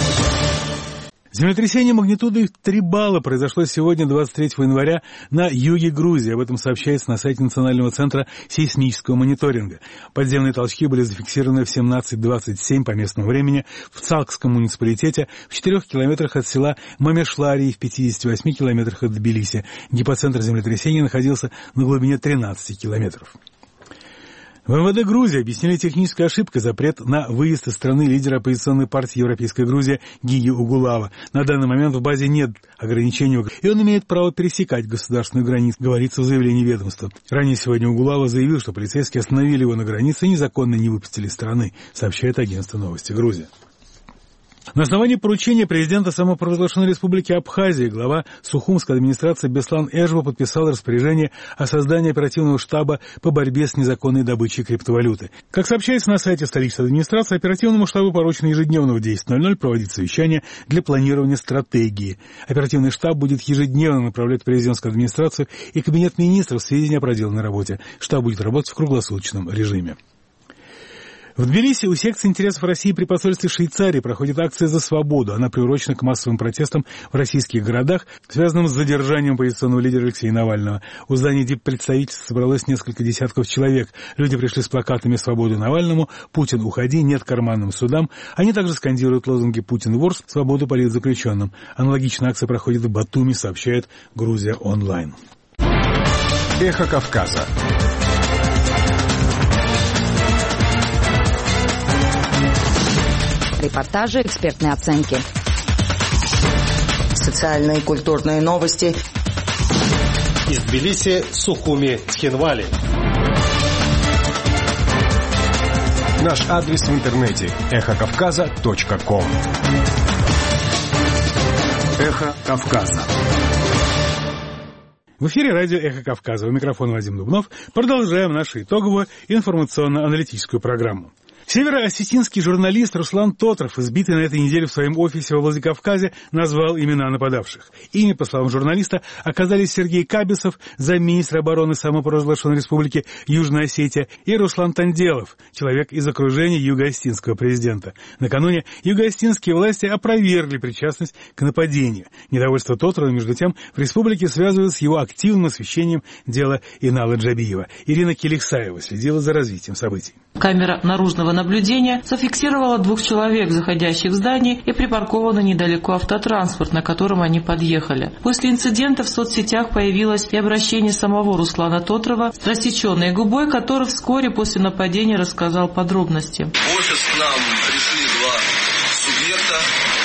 Землетрясение магнитудой три балла произошло сегодня, двадцать третьего января, на юге Грузии. Об этом сообщается на сайте Национального центра сейсмического мониторинга. Подземные толчки были зафиксированы в семнадцать двадцать семь по местному времени в Цалкском муниципалитете, в четырех километрах от села Мамешлари и в пятидесяти восьми километрах от Тбилиси. Гипоцентр землетрясения находился на глубине тринадцати километров. В эм вэ дэ Грузии объяснили технической ошибкой запрет на выезд из страны лидера оппозиционной партии «Европейская Грузия» Гиги Угулава. На данный момент в базе нет ограничений, и он имеет право пересекать государственную границу, говорится в заявлении ведомства. Ранее сегодня Угулава заявил, что полицейские остановили его на границе и незаконно не выпустили из страны, сообщает агентство «Новости Грузия». На основании поручения президента самопровозглашенной республики Абхазия глава Сухумской администрации Беслан Эжба подписал распоряжение о создании оперативного штаба по борьбе с незаконной добычей криптовалюты. Как сообщается на сайте столичной администрации, оперативному штабу поручено ежедневно в десять ноль ноль проводить совещания для планирования стратегии. Оперативный штаб будет ежедневно направлять в президентскую администрацию и кабинет министров сведения о проделанной работе. Штаб будет работать в круглосуточном режиме. В Тбилиси у секции интересов России при посольстве Швейцарии проходит акция «За свободу». Она приурочена к массовым протестам в российских городах, связанным с задержанием оппозиционного лидера Алексея Навального. У здания диппредставительства собралось несколько десятков человек. Люди пришли с плакатами «Свободу Навальному», «Путин, уходи», «Нет карманным судам». Они также скандируют лозунги «Путин вор», «Свободу политзаключенным». Аналогичная акция проходит в Батуми, сообщает Грузия онлайн. Эхо Кавказа. Репортажи, экспертные оценки. Социальные и культурные новости. Из Тбилиси, Сухуми, Тхинвали. Наш адрес в интернете эхо кавказа точка ком. Эхо Кавказа. В эфире радио «Эхо Кавказа». У микрофона Вадим Дубнов. Продолжаем нашу итоговую информационно-аналитическую программу. Североосетинский журналист Руслан Тотров, избитый на этой неделе в своем офисе во Владикавказе, назвал имена нападавших. Ими, по словам журналиста, оказались Сергей Кабисов, замминистра обороны самопровозглашенной республики Южная Осетия, и Руслан Танделов, человек из окружения юго-осетинского президента. Накануне юго-осетинские власти опровергли причастность к нападению. Недовольство Тотрова, между тем, в республике связывают с его активным освещением дела Инала Джабиева. Ирина Келиксаева следила за развитием событий. Камера наружного наблюдения зафиксировала двух человек, заходящих в здание, и припаркованный недалеко автотранспорт, на котором они подъехали. После инцидента в соцсетях появилось и обращение самого Руслана Тотрова с рассеченной губой, который вскоре после нападения рассказал подробности. В офис к нам пришли два субъекта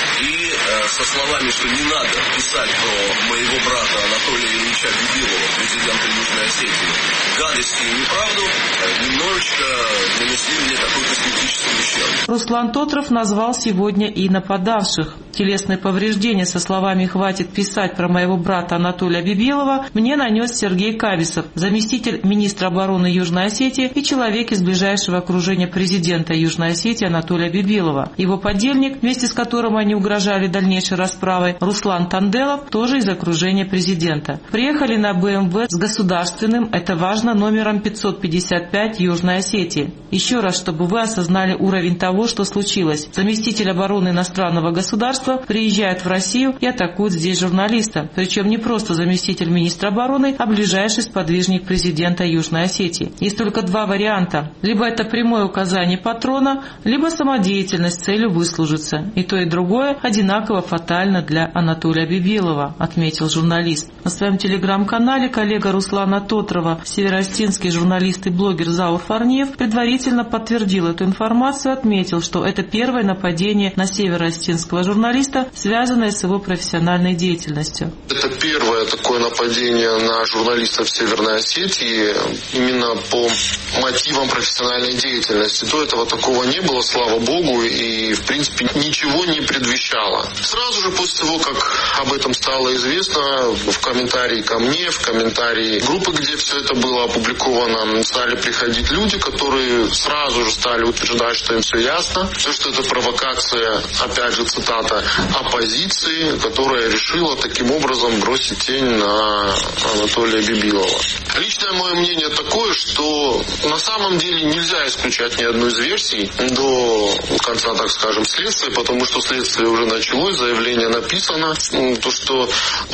и э, со словами, что не надо писать про моего брата Анатолия Ильича Бибилова, президента Южной Осетии, гадости и неправду, немножечко нанесли мне такой косметический ущерб. Руслан Тотров назвал сегодня и нападавших. Телесные повреждения со словами «хватит писать про моего брата Анатолия Бибилова» мне нанес Сергей Кабисов, заместитель министра обороны Южной Осетии и человек из ближайшего окружения президента Южной Осетии Анатолия Бибилова. Его подельник, вместе с которым они угрожали дальнейшей расправой, Руслан Танделов, тоже из окружения президента. Приехали на бэ эм вэ с государственным, это важно, номером пятьсот пятьдесят пять Южной Осетии. Еще раз, чтобы вы осознали уровень того, что случилось. Заместитель обороны иностранного государства приезжает в Россию и атакует здесь журналиста. Причем не просто заместитель министра обороны, а ближайший сподвижник президента Южной Осетии. Есть только два варианта. Либо это прямое указание патрона, либо самодеятельность с целью выслужиться. И то, и другое одинаково фатально для Анатолия Бибилова, отметил журналист. На своем телеграм-канале коллега Руслана Тотрова, североосетинский журналист и блогер Заур Фарниев, предварительно подтвердил эту информацию, отметил, что это первое нападение на североосетинского журналиста, связанное с его профессиональной деятельностью. Это первое такое нападение на журналиста в Северной Осетии именно по мотивам профессиональной деятельности. До этого такого не было, слава богу, и в принципе ничего не предвещало. Сразу же после того, как об этом стало известно, в комментарии ко мне, в комментарии группы, где все это было опубликовано, стали приходить люди, которые сразу же стали утверждать, что им все ясно, все, что это провокация, опять же цитата, оппозиции, которая решила таким образом бросить тень на Анатолия Бибилова. Личное мое мнение такое, что на самом деле нельзя исключать ни одну из версий до конца, так скажем, следствия, потому что следствие уже началось, заявление написано, то, что вот так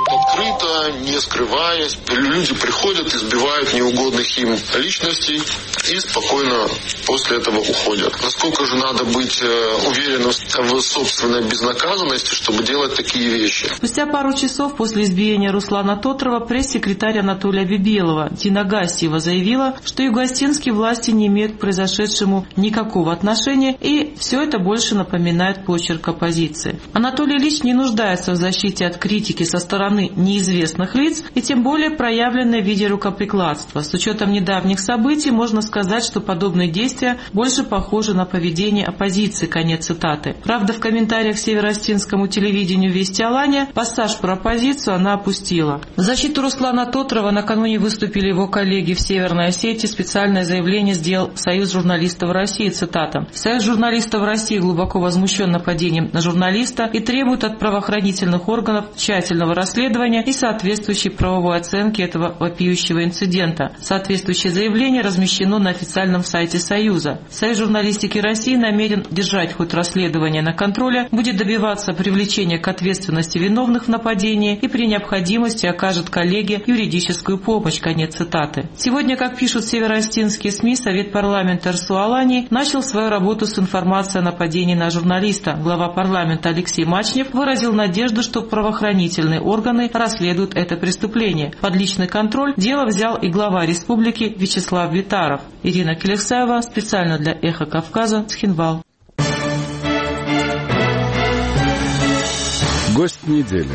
открыто, не скрываясь. Люди приходят, избивают неугодных им личностей и спокойно после этого уходят. Насколько же надо быть уверенным в собственной безнаказанности, чтобы делать такие вещи? Спустя пару часов после избиения Руслана Тотрова пресс-секретарь Анатолия Бибелова Дина Гастьева заявила, что югоостинские власти не имеют к произошедшему никакого отношения, и все это больше напоминает почерк оппозиции. Анатолий Ильич не нуждается в защите от критики со стороны неизвестных лиц и тем более проявленной в виде рукоприкладства. С учетом недавних событий можно сказать, что подобные действия больше похожи на поведение оппозиции. Конец цитаты. Правда, в комментариях североостинскому телевидению «Вести Алания» пассаж про оппозицию она опустила. В защиту Руслана Тотрова накануне выступили его коллеги в Северной Осетии. Специальное заявление сделал Союз журналистов России. Цитата. «Союз журналистов России глубоко возмущен нападением на журналиста и требует от правоохранительных органов тщательного расследования и соответствующей правовой оценки этого вопиющего инцидента». Соответствующее заявление размещено на официальном сайте Союза. Союз журналистики России намерен держать ход расследования на контроле, будет добиваться привлечения к ответственности виновных в нападении и при необходимости окажет коллеге юридическую помощь. Конец цитаты. Сегодня, как пишут североостинские СМИ, Совет парламента эр эс у Алании начал свою работу с информацией о нападении на журналиста. Глава парламента Алексей Мачнев выразил надежду, что правоохранительные органы расследуют это преступление. Под личный контроль дело взял и глава республики Вячеслав Витаров. Ирина Келексаева, специально для «Эхо Кавказа», Цхинвал. Гость недели.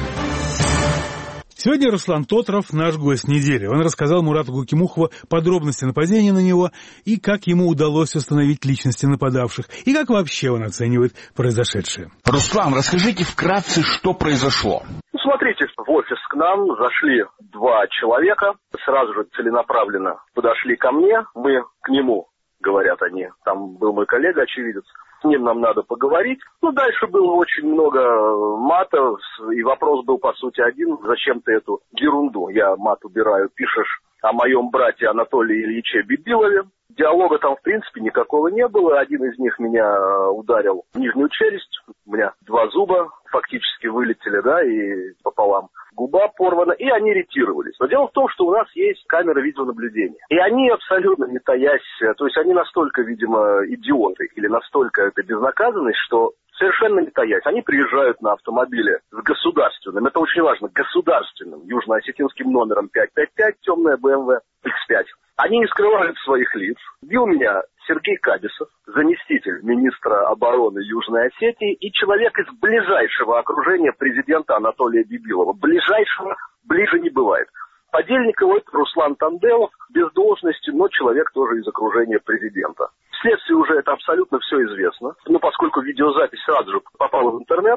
Сегодня Руслан Тотров, наш гость недели. Он рассказал Мурату Гукимухову подробности нападения на него и как ему удалось установить личности нападавших, и как вообще он оценивает произошедшее. Руслан, расскажите вкратце, что произошло. Ну, смотрите, в офис к нам зашли два человека, сразу же целенаправленно подошли ко мне, мы к нему, говорят они, там был мой коллега, очевидец. С ним нам надо поговорить. Ну, дальше было очень много матов, и вопрос был, по сути, один. Зачем ты эту ерунду, я мат убираю, пишешь о моем брате Анатолии Ильиче Бибилове? Диалога там, в принципе, никакого не было. Один из них меня ударил в нижнюю челюсть. У меня два зуба фактически вылетели, да, и пополам. Губа порвана, и они ретировались. Но дело в том, что у нас есть камера видеонаблюдения. И они абсолютно не таясь, то есть они настолько, видимо, идиоты, или настолько это безнаказанность, что совершенно не таясь. Они приезжают на автомобиле с государственным, это очень важно, государственным южно-осетинским номером пять пять пять, темная бэ эм вэ икс пять. Они не скрывают своих лиц. Бил меня Сергей Кабисов, заместитель министра обороны Южной Осетии и человек из ближайшего окружения президента Анатолия Бибилова. Ближайшего ближе не бывает. Подельник его — Руслан Танделов, без должности, но человек тоже из окружения президента. Вследствие уже это абсолютно все известно. Но поскольку видеозапись сразу же попала в интернет,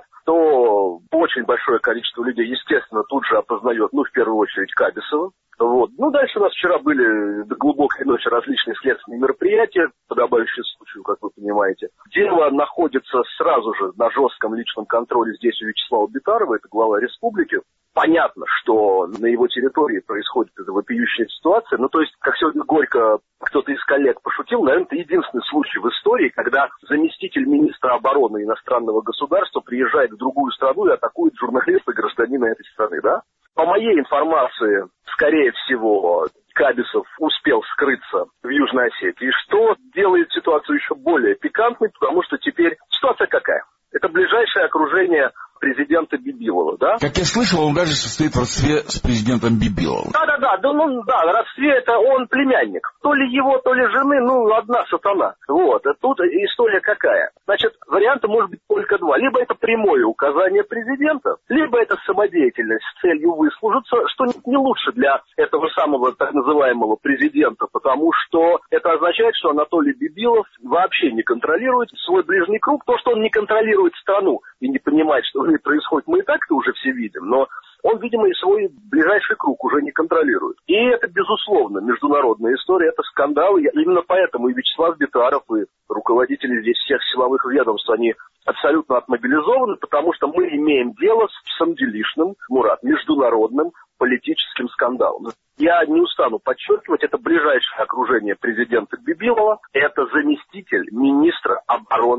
то очень большое количество людей, естественно, тут же опознает, ну, в первую очередь, Кабисова. Вот. Ну, дальше у нас вчера были до глубокой ночи различные следственные мероприятия, подобающие случаю, как вы понимаете. Дело находится сразу же на жестком личном контроле здесь у Вячеслава Битарова, это глава республики. Понятно, что на его территории происходит эта вопиющая ситуация. Ну, то есть, как сегодня горько кто-то из коллег пошутил, наверное, это единственный случай в истории, когда заместитель министра обороны иностранного государства приезжает в другую страну и атакует журналиста, гражданина этой страны, да? По моей информации, скорее всего, Кабисов успел скрыться в Южной Осетии, что делает ситуацию еще более пикантной, потому что теперь ситуация какая? Это ближайшее окружение президента Бибилова, да? Как я слышал, он даже состоит в родстве с президентом Бибиловым. Да-да-да, да, ну да, в родстве это он племянник. То ли его, то ли жены, ну, одна сатана. Вот, тут история какая? Значит, варианта может быть только два. Либо это прямое указание президента, либо это самодеятельность с целью выслужиться, что не лучше для этого самого так называемого президента, потому что это означает, что Анатолий Бибилов вообще не контролирует свой ближний круг. То, что он не контролирует страну и не понимает, что в ней происходит, мы и так-то уже все видим, но он, видимо, и свой ближайший круг уже не контролирует. И это, безусловно, международная история, это скандал. И именно поэтому и Вячеслав Битаров, и руководители здесь всех силовых ведомств, они абсолютно отмобилизованы, потому что мы имеем дело с самделишным, Мурат, международным политическим скандалом. Я не устану подчеркивать, это ближайшее окружение президента Бибилова, это заместитель министра обороны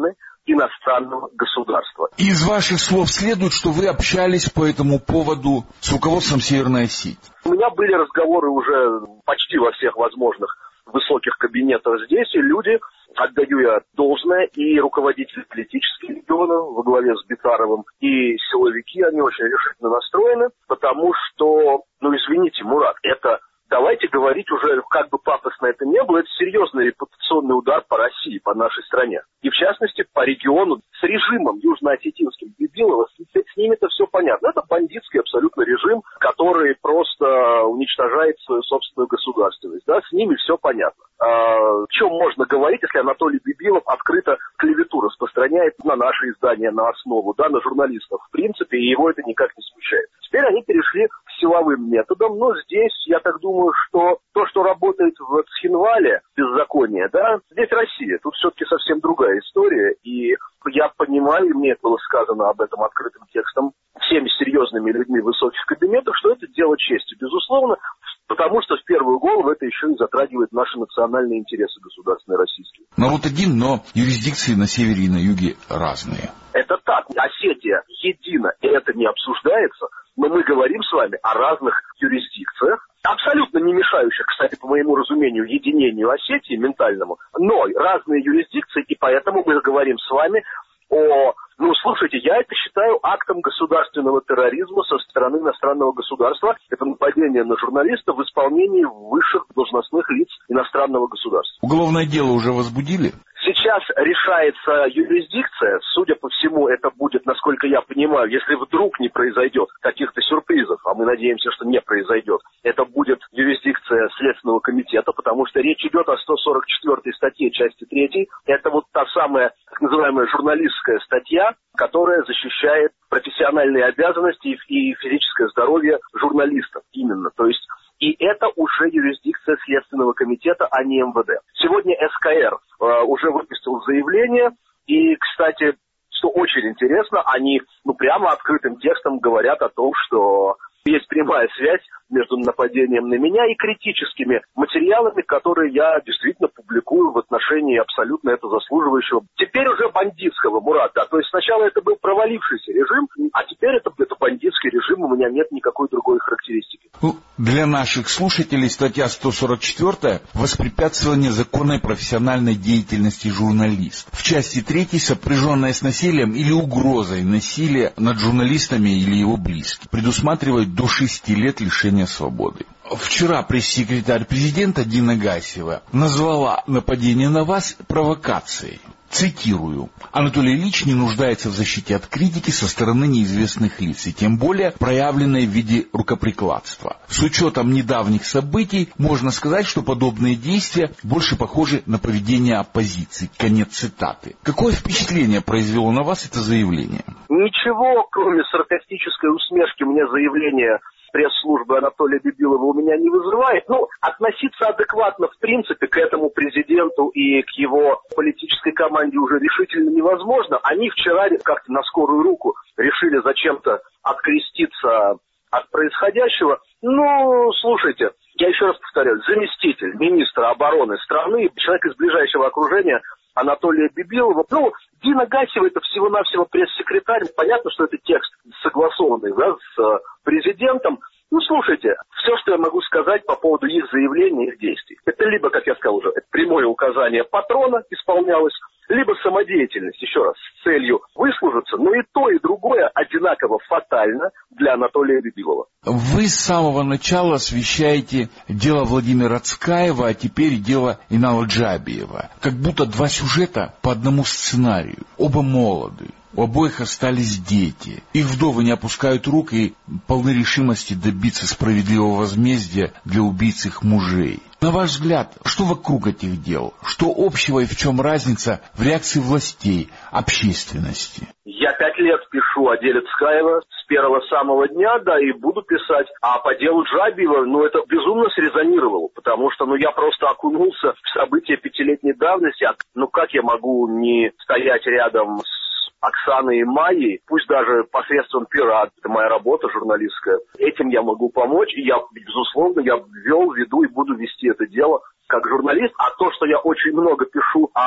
иностранного государства. Из ваших слов следует, что вы общались по этому поводу с руководством Северной Осетии. У меня были разговоры уже почти во всех возможных высоких кабинетах здесь, и люди, отдаю я должное, и руководители политических регионов во главе с Битаровым, и силовики, они очень решительно настроены, потому что, ну извините, Мурат, это... Давайте говорить уже, как бы пафосно это ни было, это серьезный репутационный удар по России, по нашей стране. И в частности, по региону с режимом южно-осетинским Бибилова, с, с ними-то все понятно. Это бандитский абсолютно режим, который просто уничтожает свою собственную государственность. Да, с ними все понятно. А, о чем можно говорить, если Анатолий Бибилов открыто клевету распространяет на наши издания, на основу, да, на журналистов, в принципе, и его это никак не смущает. Теперь они перешли к силовым методам, но здесь, я так думаю, что то, что работает в Цхинвале, беззаконие, да, здесь Россия, тут все-таки совсем другая история, и я понимаю, и мне это было сказано об этом открытым текстом всеми серьезными людьми в высоких кабинетах, что это дело чести, безусловно, потому что в первую голову это еще и затрагивает наши национальные интересы государственные российские. Народ один, но юрисдикции на севере и на юге разные. Это так, Осетия едина, и это не обсуждается, но мы говорим с вами о разных юрисдикциях, абсолютно не мешающих, кстати, по моему разумению, единению Осетии ментальному, но разные юрисдикции, и поэтому мы говорим с вами о... Ну, слушайте, я это считаю актом государственного терроризма со стороны иностранного государства. Это нападение на журналистов в исполнении высших должностных лиц иностранного государства. Уголовное дело уже возбудили? Сейчас решается юрисдикция. Судя по всему, это будет, насколько я понимаю, если вдруг не произойдет каких-то сюрпризов, а мы надеемся, что не произойдет, это будет юрисдикция Следственного комитета, потому что речь идет о сто сорок четвёртой статье части третьей. Это вот та самая, так называемая, журналистская статья, которая защищает профессиональные обязанности и физическое здоровье журналистов именно. То есть и это уже юрисдикция Следственного комитета, а не эм вэ дэ. Сегодня эс ка эр э, уже выпустил заявление, и, кстати, что очень интересно, они ну, прямо открытым текстом говорят о том, что есть прямая связь между нападением на меня и критическими материалами, которые я действительно публикую в отношении абсолютно это заслуживающего. Теперь уже бандитского, Мурат, да. То есть сначала это был провалившийся режим, а теперь это, это бандитский режим, у меня нет никакой другой характеристики. Ну, для наших слушателей статья сто сорок четыре «Воспрепятствование законной профессиональной деятельности журналист». В части третьей сопряженная с насилием или угрозой насилия над журналистами или его близкими предусматривает до шести лет лишения свободы. Вчера пресс-секретарь президента Дина Гасева назвала нападение на вас провокацией. Цитирую. «Анатолий Ильич не нуждается в защите от критики со стороны неизвестных лиц, и тем более проявленной в виде рукоприкладства. С учетом недавних событий можно сказать, что подобные действия больше похожи на поведение оппозиции». Конец цитаты. Какое впечатление произвело на вас это заявление? Ничего, кроме саркастической усмешки, мне заявление пресс-службы Анатолия Бибилова у меня не вызывает. Ну, относиться адекватно, в принципе, к этому президенту и к его политической команде уже решительно невозможно. Они вчера как-то на скорую руку решили зачем-то откреститься от происходящего. Ну, слушайте, я еще раз повторяю, заместитель министра обороны страны, человек из ближайшего окружения Анатолия Бибилова. Ну, Дина Гасева — это всего-навсего пресс-секретарь. Понятно, что это текст согласованный, да, с президентом. Ну, слушайте, все, что я могу сказать по поводу их заявлений, их действий, это либо, как я сказал уже, это прямое указание патрона исполнялось, либо самодеятельность, еще раз, с целью выслужиться, но и то, и другое одинаково фатально для Анатолия Бибилова. Вы с самого начала освещаете дело Владимира Цкаева, а теперь дело Инала Джабиева. Как будто два сюжета по одному сценарию. Оба молоды. У обоих остались дети. Их вдовы не опускают рук и полны решимости добиться справедливого возмездия для убийц их мужей. На ваш взгляд, что вокруг этих дел? Что общего и в чем разница в реакции властей, общественности? Я пять лет пишу о деле Цкаева с первого самого дня, да, и буду писать. А по делу Джабиева, ну, это безумно срезонировало, потому что, ну, я просто окунулся в события пятилетней давности. А, ну, как я могу не стоять рядом с Оксаной и Майей, пусть даже посредством пера, это моя работа журналистская, этим я могу помочь, и я, безусловно, я вел, веду и буду вести это дело как журналист. А то, что я очень много пишу о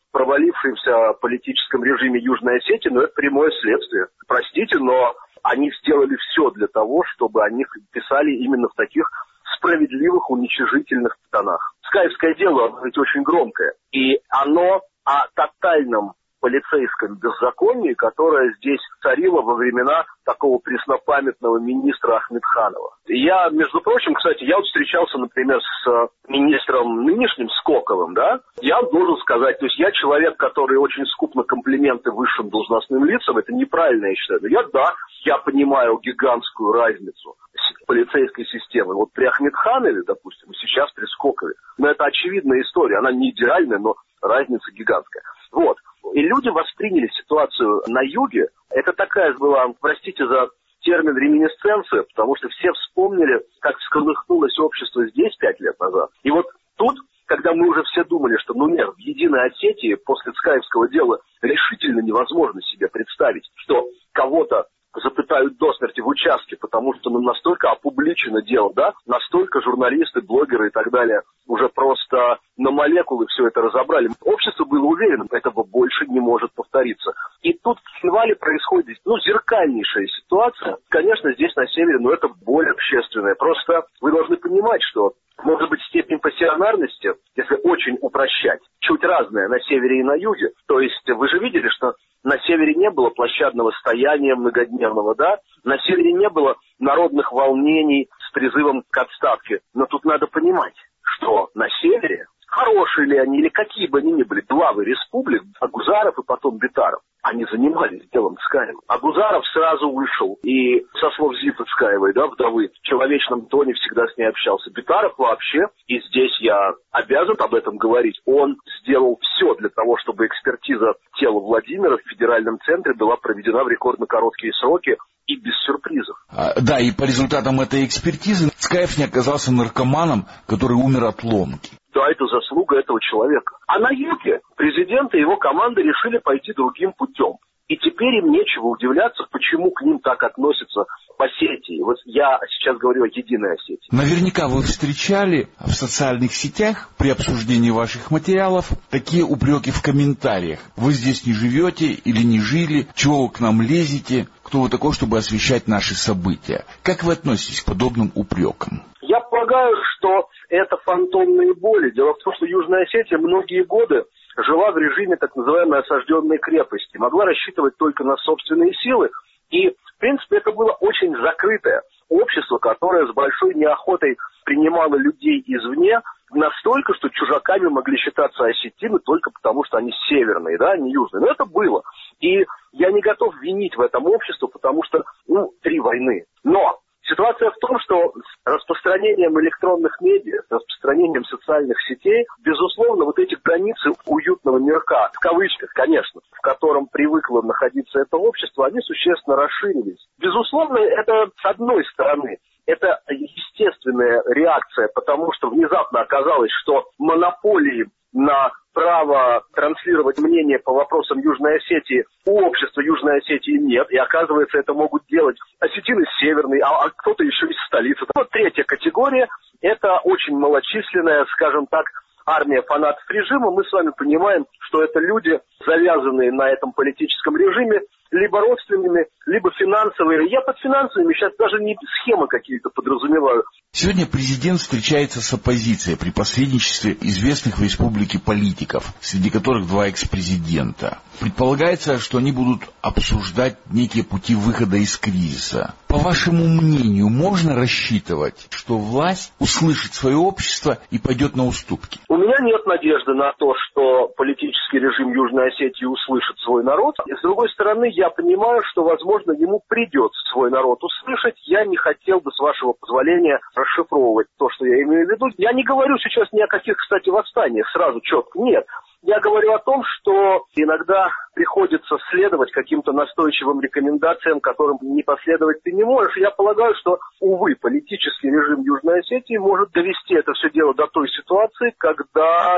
провалившемся политическом режиме Южной Осетии, но это прямое следствие. Простите, но они сделали все для того, чтобы о них писали именно в таких справедливых, уничижительных тонах. Скаевское дело, оно ведь очень громкое, и оно о тотальном полицейском беззаконии, которое здесь царило во времена такого преснопамятного министра Ахмедханова. Я, между прочим, кстати, я вот встречался, например, с министром нынешним Скоковым, да, я должен сказать, то есть я человек, который очень скуп на комплименты высшим должностным лицам, это неправильно, я считаю, но я, да, я понимаю гигантскую разницу полицейской системы. Вот при Ахмедханове, допустим, сейчас при Скокове, но это очевидная история, она не идеальная, но разница гигантская. Вот. И люди восприняли ситуацию на юге. Это такая была, простите за термин, реминисценция, потому что все вспомнили, как всколыхнулось общество здесь пять лет назад. И вот тут, когда мы уже все думали, что, ну нет, в Единой Осетии после Скаевского дела решительно невозможно себе представить, что кого-то запытают до смерти в участке, потому что ну, настолько опубличено дело, да, настолько журналисты, блогеры и так далее уже просто на молекулы все это разобрали. Общество было уверено, этого больше не может повториться. И тут в Хинвале происходит, ну, зеркальнейшая ситуация. Конечно, здесь на севере, но это более общественная. Просто вы должны понимать, что может быть степень пассионарности, если очень упрощать, чуть разная на севере и на юге. То есть вы же видели, что на севере не было площадного стояния многодневного, да? На севере не было народных волнений с призывом к отставке. Но тут надо понимать, что на севере, хорошие ли они или какие бы они ни были, главы республик, Агузаров и потом Битаров, они занимались делом Цкаева. Агузаров сразу вышел и со слов Зифы Цкаевой, да, вдовы, в человечном тоне всегда с ней общался. Битаров вообще, и здесь я обязан об этом говорить, он сделал все для того, чтобы экспертиза тела Владимира в федеральном центре была проведена в рекордно короткие сроки и без сюрпризов. А, да, и по результатам этой экспертизы Цкаев не оказался наркоманом, который умер от ломки. Да, это заслуга этого человека. А на юге президент и его команда решили пойти другим путем. И теперь им нечего удивляться, почему к ним так относятся в Осетии. Вот я сейчас говорю о Единой Осетии. Наверняка вы встречали в социальных сетях при обсуждении ваших материалов такие упреки в комментариях. Вы здесь не живете или не жили, чего вы к нам лезете, кто вы такой, чтобы освещать наши события. Как вы относитесь к подобным упрекам? Я полагаю, что это фантомные боли. Дело в том, что Южная Осетия многие годы жила в режиме так называемой осажденной крепости, могла рассчитывать только на собственные силы. И, в принципе, это было очень закрытое общество, которое с большой неохотой принимало людей извне, настолько, что чужаками могли считаться осетины только потому, что они северные, да, не южные. Но это было. И я не готов винить в этом общество, потому что, ну, три войны. Но ситуация в том, что с распространением электронных медиа, с распространением социальных сетей, безусловно, вот эти границы уютного мирка, в кавычках, конечно, в котором привыкло находиться это общество, они существенно расширились. Безусловно, это с одной стороны, это естественная реакция, потому что внезапно оказалось, что монополии на право транслировать мнение по вопросам Южной Осетии у общества Южной Осетии нет. И оказывается, это могут делать осетины северные, а, а кто-то еще из столицы. Вот третья категория – это очень малочисленная, скажем так, армия фанатов режима. Мы с вами понимаем, что это люди, завязанные на этом политическом режиме, либо родственными, либо финансовые. Я под финансовыми сейчас даже не схемы какие-то подразумеваю. Сегодня президент встречается с оппозицией при посредничестве известных в республике политиков, среди которых два экс-президента. Предполагается, что они будут обсуждать некие пути выхода из кризиса. По вашему мнению, можно рассчитывать, что власть услышит свое общество и пойдет на уступки? У меня нет надежды на то, что политический режим Южной Осетии услышит свой народ. И с другой стороны, я понимаю, что, возможно, ему придется свой народ услышать. Я не хотел бы, с вашего позволения, расшифровывать то, что я имею в виду. Я не говорю сейчас ни о каких, кстати, восстаниях, сразу четко, нет. Я говорю о том, что иногда приходится следовать каким-то настойчивым рекомендациям, которым не последовать ты не можешь. Я полагаю, что, увы, политический режим Южной Осетии может довести это все дело до той ситуации, когда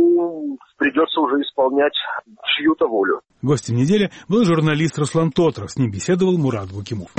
ему придется уже исполнять чью-то волю. Гостем недели был журналист Руслан Тотров. С ним беседовал Мурат Гукимов.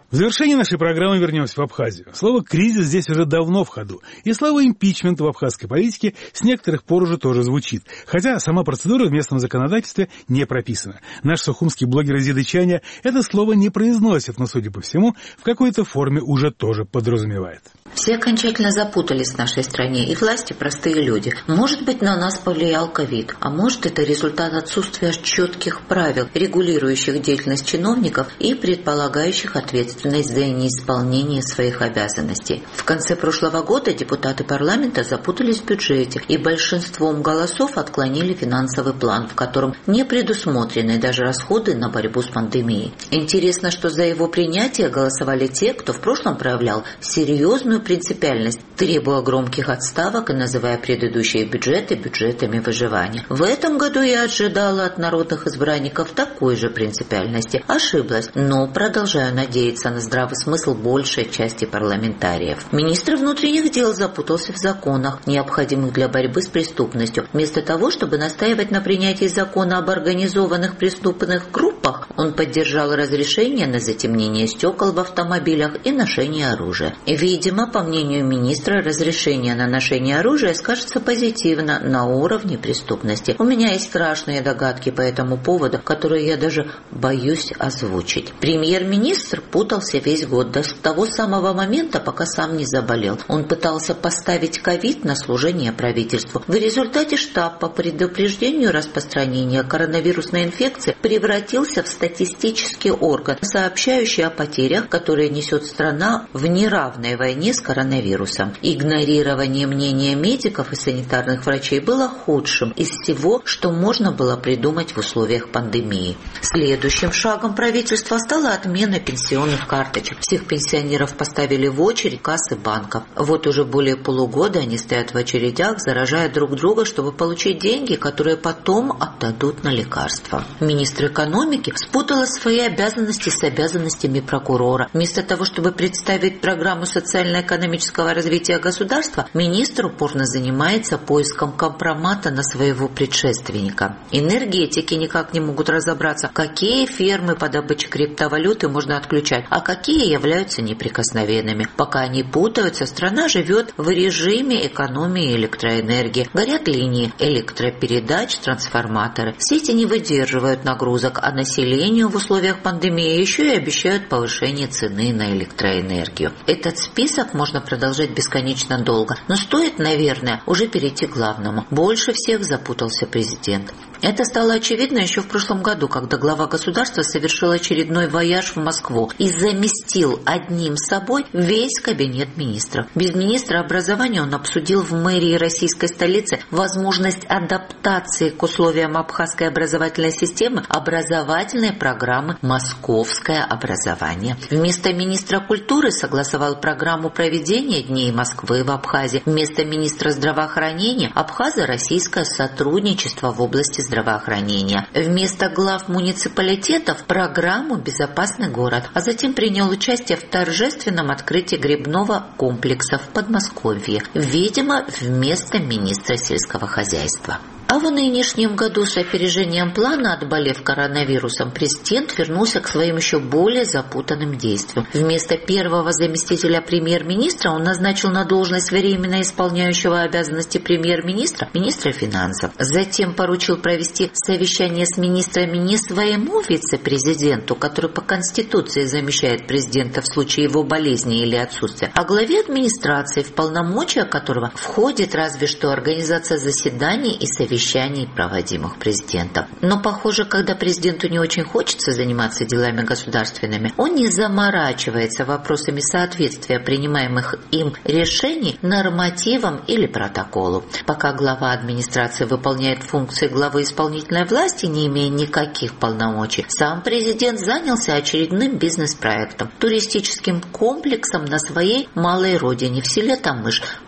В завершении нашей программы вернемся в Абхазию. Слово «кризис» здесь уже давно в ходу. И слово «импичмент» в абхазской политике с некоторых пор уже тоже звучит. Хотя сама процедура в местном законодательстве не прописана. Наш сухумский блогер Зида Чаня это слово не произносит, но, судя по всему, в какой-то форме уже тоже подразумевает. Все окончательно запутались в нашей стране, и власти, простые люди. Может быть, на нас повлиял ковид, а может, это результат отсутствия четких правил, регулирующих деятельность чиновников и предполагающих ответственность за неисполнение своих обязанностей. В конце прошлого года депутаты парламента запутались в бюджете и большинством голосов отклонили финансовый план, в котором не предусмотрены даже расходы на борьбу с пандемией. Интересно, что за его принятие голосовали те, кто в прошлом проявлял серьезную принципиальность, требуя громких отставок и называя предыдущие бюджеты бюджетами выживания. В этом году я ожидала от народных избранников такой же принципиальности. Ошиблась, но продолжаю надеяться на здравый смысл большей части парламентариев. Министр внутренних дел запутался в законах, необходимых для борьбы с преступностью. Вместо того, чтобы настаивать на принятии закона об организованных преступных группах, он поддержал разрешение на затемнение стекол в автомобилях и ношение оружия. Видимо, по мнению министра, разрешение на ношение оружия скажется позитивно на уровне преступности. У меня есть страшные догадки по этому поводу, которые я даже боюсь озвучить. Премьер-министр путался весь год, до того самого момента, пока сам не заболел. Он пытался поставить ковид на служение правительству. В результате штаб по предупреждению распространения коронавирусной инфекции превратился в статистический орган, сообщающий о потерях, которые несет страна в неравной войне с коронавирусом. Игнорирование мнения медиков и санитарных врачей было худшим из всего, что можно было придумать в условиях пандемии. Следующим шагом правительства стала отмена пенсионных карточек. Всех пенсионеров поставили в очередь кассы банков. Вот уже более полугода они стоят в очередях, заражая друг друга, чтобы получить деньги, которые потом отдадут на лекарства. Министр экономики спутала свои обязанности с обязанностями прокурора. Вместо того, чтобы представить программу социально-экономического развития государства, министр упорно занимается поиском компромата на своего предшественника. Энергетики никак не могут разобраться, какие фермы по добыче криптовалюты можно отключать, а какие являются неприкосновенными. Пока они путаются, страна живет в режиме экономии электроэнергии. Горят линии электропередач, трансформаторы. Сети не выдерживают нагрузок, а населению в условиях пандемии еще и обещают повышение цены на электроэнергию. Этот список можно продолжать бесконечно долго, но стоит, наверное, уже перейти к главному. Больше всех запутался президент. Это стало очевидно еще в прошлом году, когда глава государства совершил очередной вояж в Москву и заместил одним собой весь кабинет министров. Без министра образования он обсудил в мэрии российской столицы возможность адаптации к условиям абхазской образовательной системы образовательной программы «Московское образование». Вместо министра культуры согласовал программу проведения Дней Москвы в Абхазии. Вместо министра здравоохранения абхазо-российское сотрудничество в области здравоохранения. Вместо глав муниципалитетов программу «Безопасный город», а затем принял участие в торжественном открытии грибного комплекса в Подмосковье, видимо, вместо министра сельского хозяйства. А в нынешнем году с опережением плана, отболев коронавирусом, президент вернулся к своим еще более запутанным действиям. Вместо первого заместителя премьер-министра он назначил на должность временно исполняющего обязанности премьер-министра министра финансов. Затем поручил провести совещание с министрами не своему вице-президенту, который по Конституции замещает президента в случае его болезни или отсутствия, а главе администрации, в полномочия которого входит разве что организация заседаний и совещаний, проводимых президентом. Но, похоже, когда президенту не очень хочется заниматься делами государственными, он не заморачивается вопросами соответствия принимаемых им решений нормативам или протоколу. Пока глава администрации выполняет функции главы исполнительной власти, не имея никаких полномочий, сам президент занялся очередным бизнес-проектом, туристическим комплексом на своей малой родине в селе Тамыш,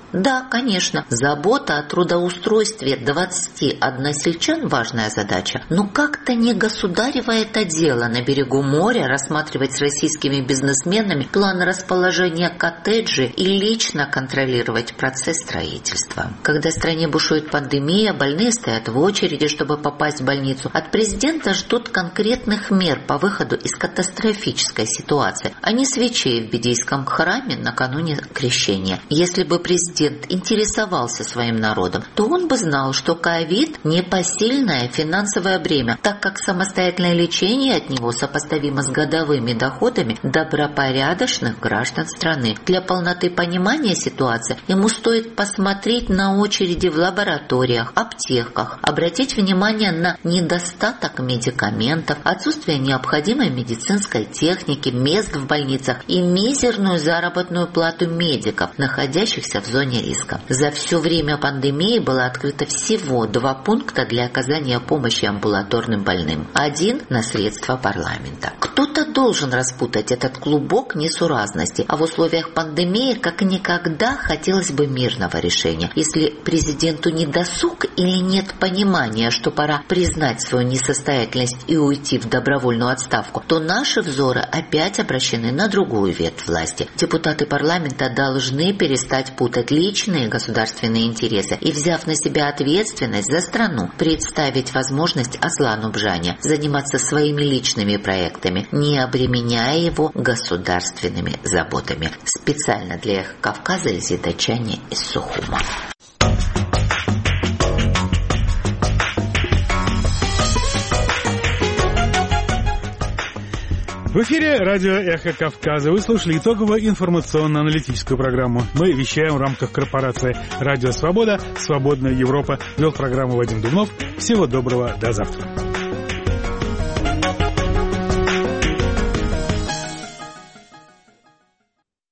Да, конечно, забота о трудоустройстве двадцати односельчан – важная задача, но как-то не государево это дело на берегу моря рассматривать с российскими бизнесменами план расположения коттеджей и лично контролировать процесс строительства. Когда в стране бушует пандемия, больные стоят в очереди, чтобы попасть в больницу. От президента ждут конкретных мер по выходу из катастрофической ситуации, а не свечей в буддийском храме накануне крещения. Если бы президент интересовался своим народом, то он бы знал, что ковид – непосильное финансовое бремя, так как самостоятельное лечение от него сопоставимо с годовыми доходами добропорядочных граждан страны. Для полноты понимания ситуации ему стоит посмотреть на очереди в лабораториях, аптеках, обратить внимание на недостаток медикаментов, отсутствие необходимой медицинской техники, мест в больницах и мизерную заработную плату медиков, находящихся в зоне риска. За все время пандемии было открыто всего два пункта для оказания помощи амбулаторным больным. Один на средства парламента. Кто-то должен распутать этот клубок несуразности, а в условиях пандемии как никогда хотелось бы мирного решения. Если президенту не досуг или нет понимания, что пора признать свою несостоятельность и уйти в добровольную отставку, то наши взоры опять обращены на другую ветвь власти. Депутаты парламента должны перестать путать личные и государственные интересы и, взяв на себя ответственность за страну, представить возможность Аслану Бжане заниматься своими личными проектами, не обременяя его государственными заботами. Специально для Эхо Кавказа Изида Чани из Сухума. В эфире радио «Эхо Кавказа». Вы слушали итоговую информационно-аналитическую программу. Мы вещаем в рамках корпорации «Радио Свобода», «Свободная Европа». Вел программу Вадим Дубнов. Всего доброго, до завтра.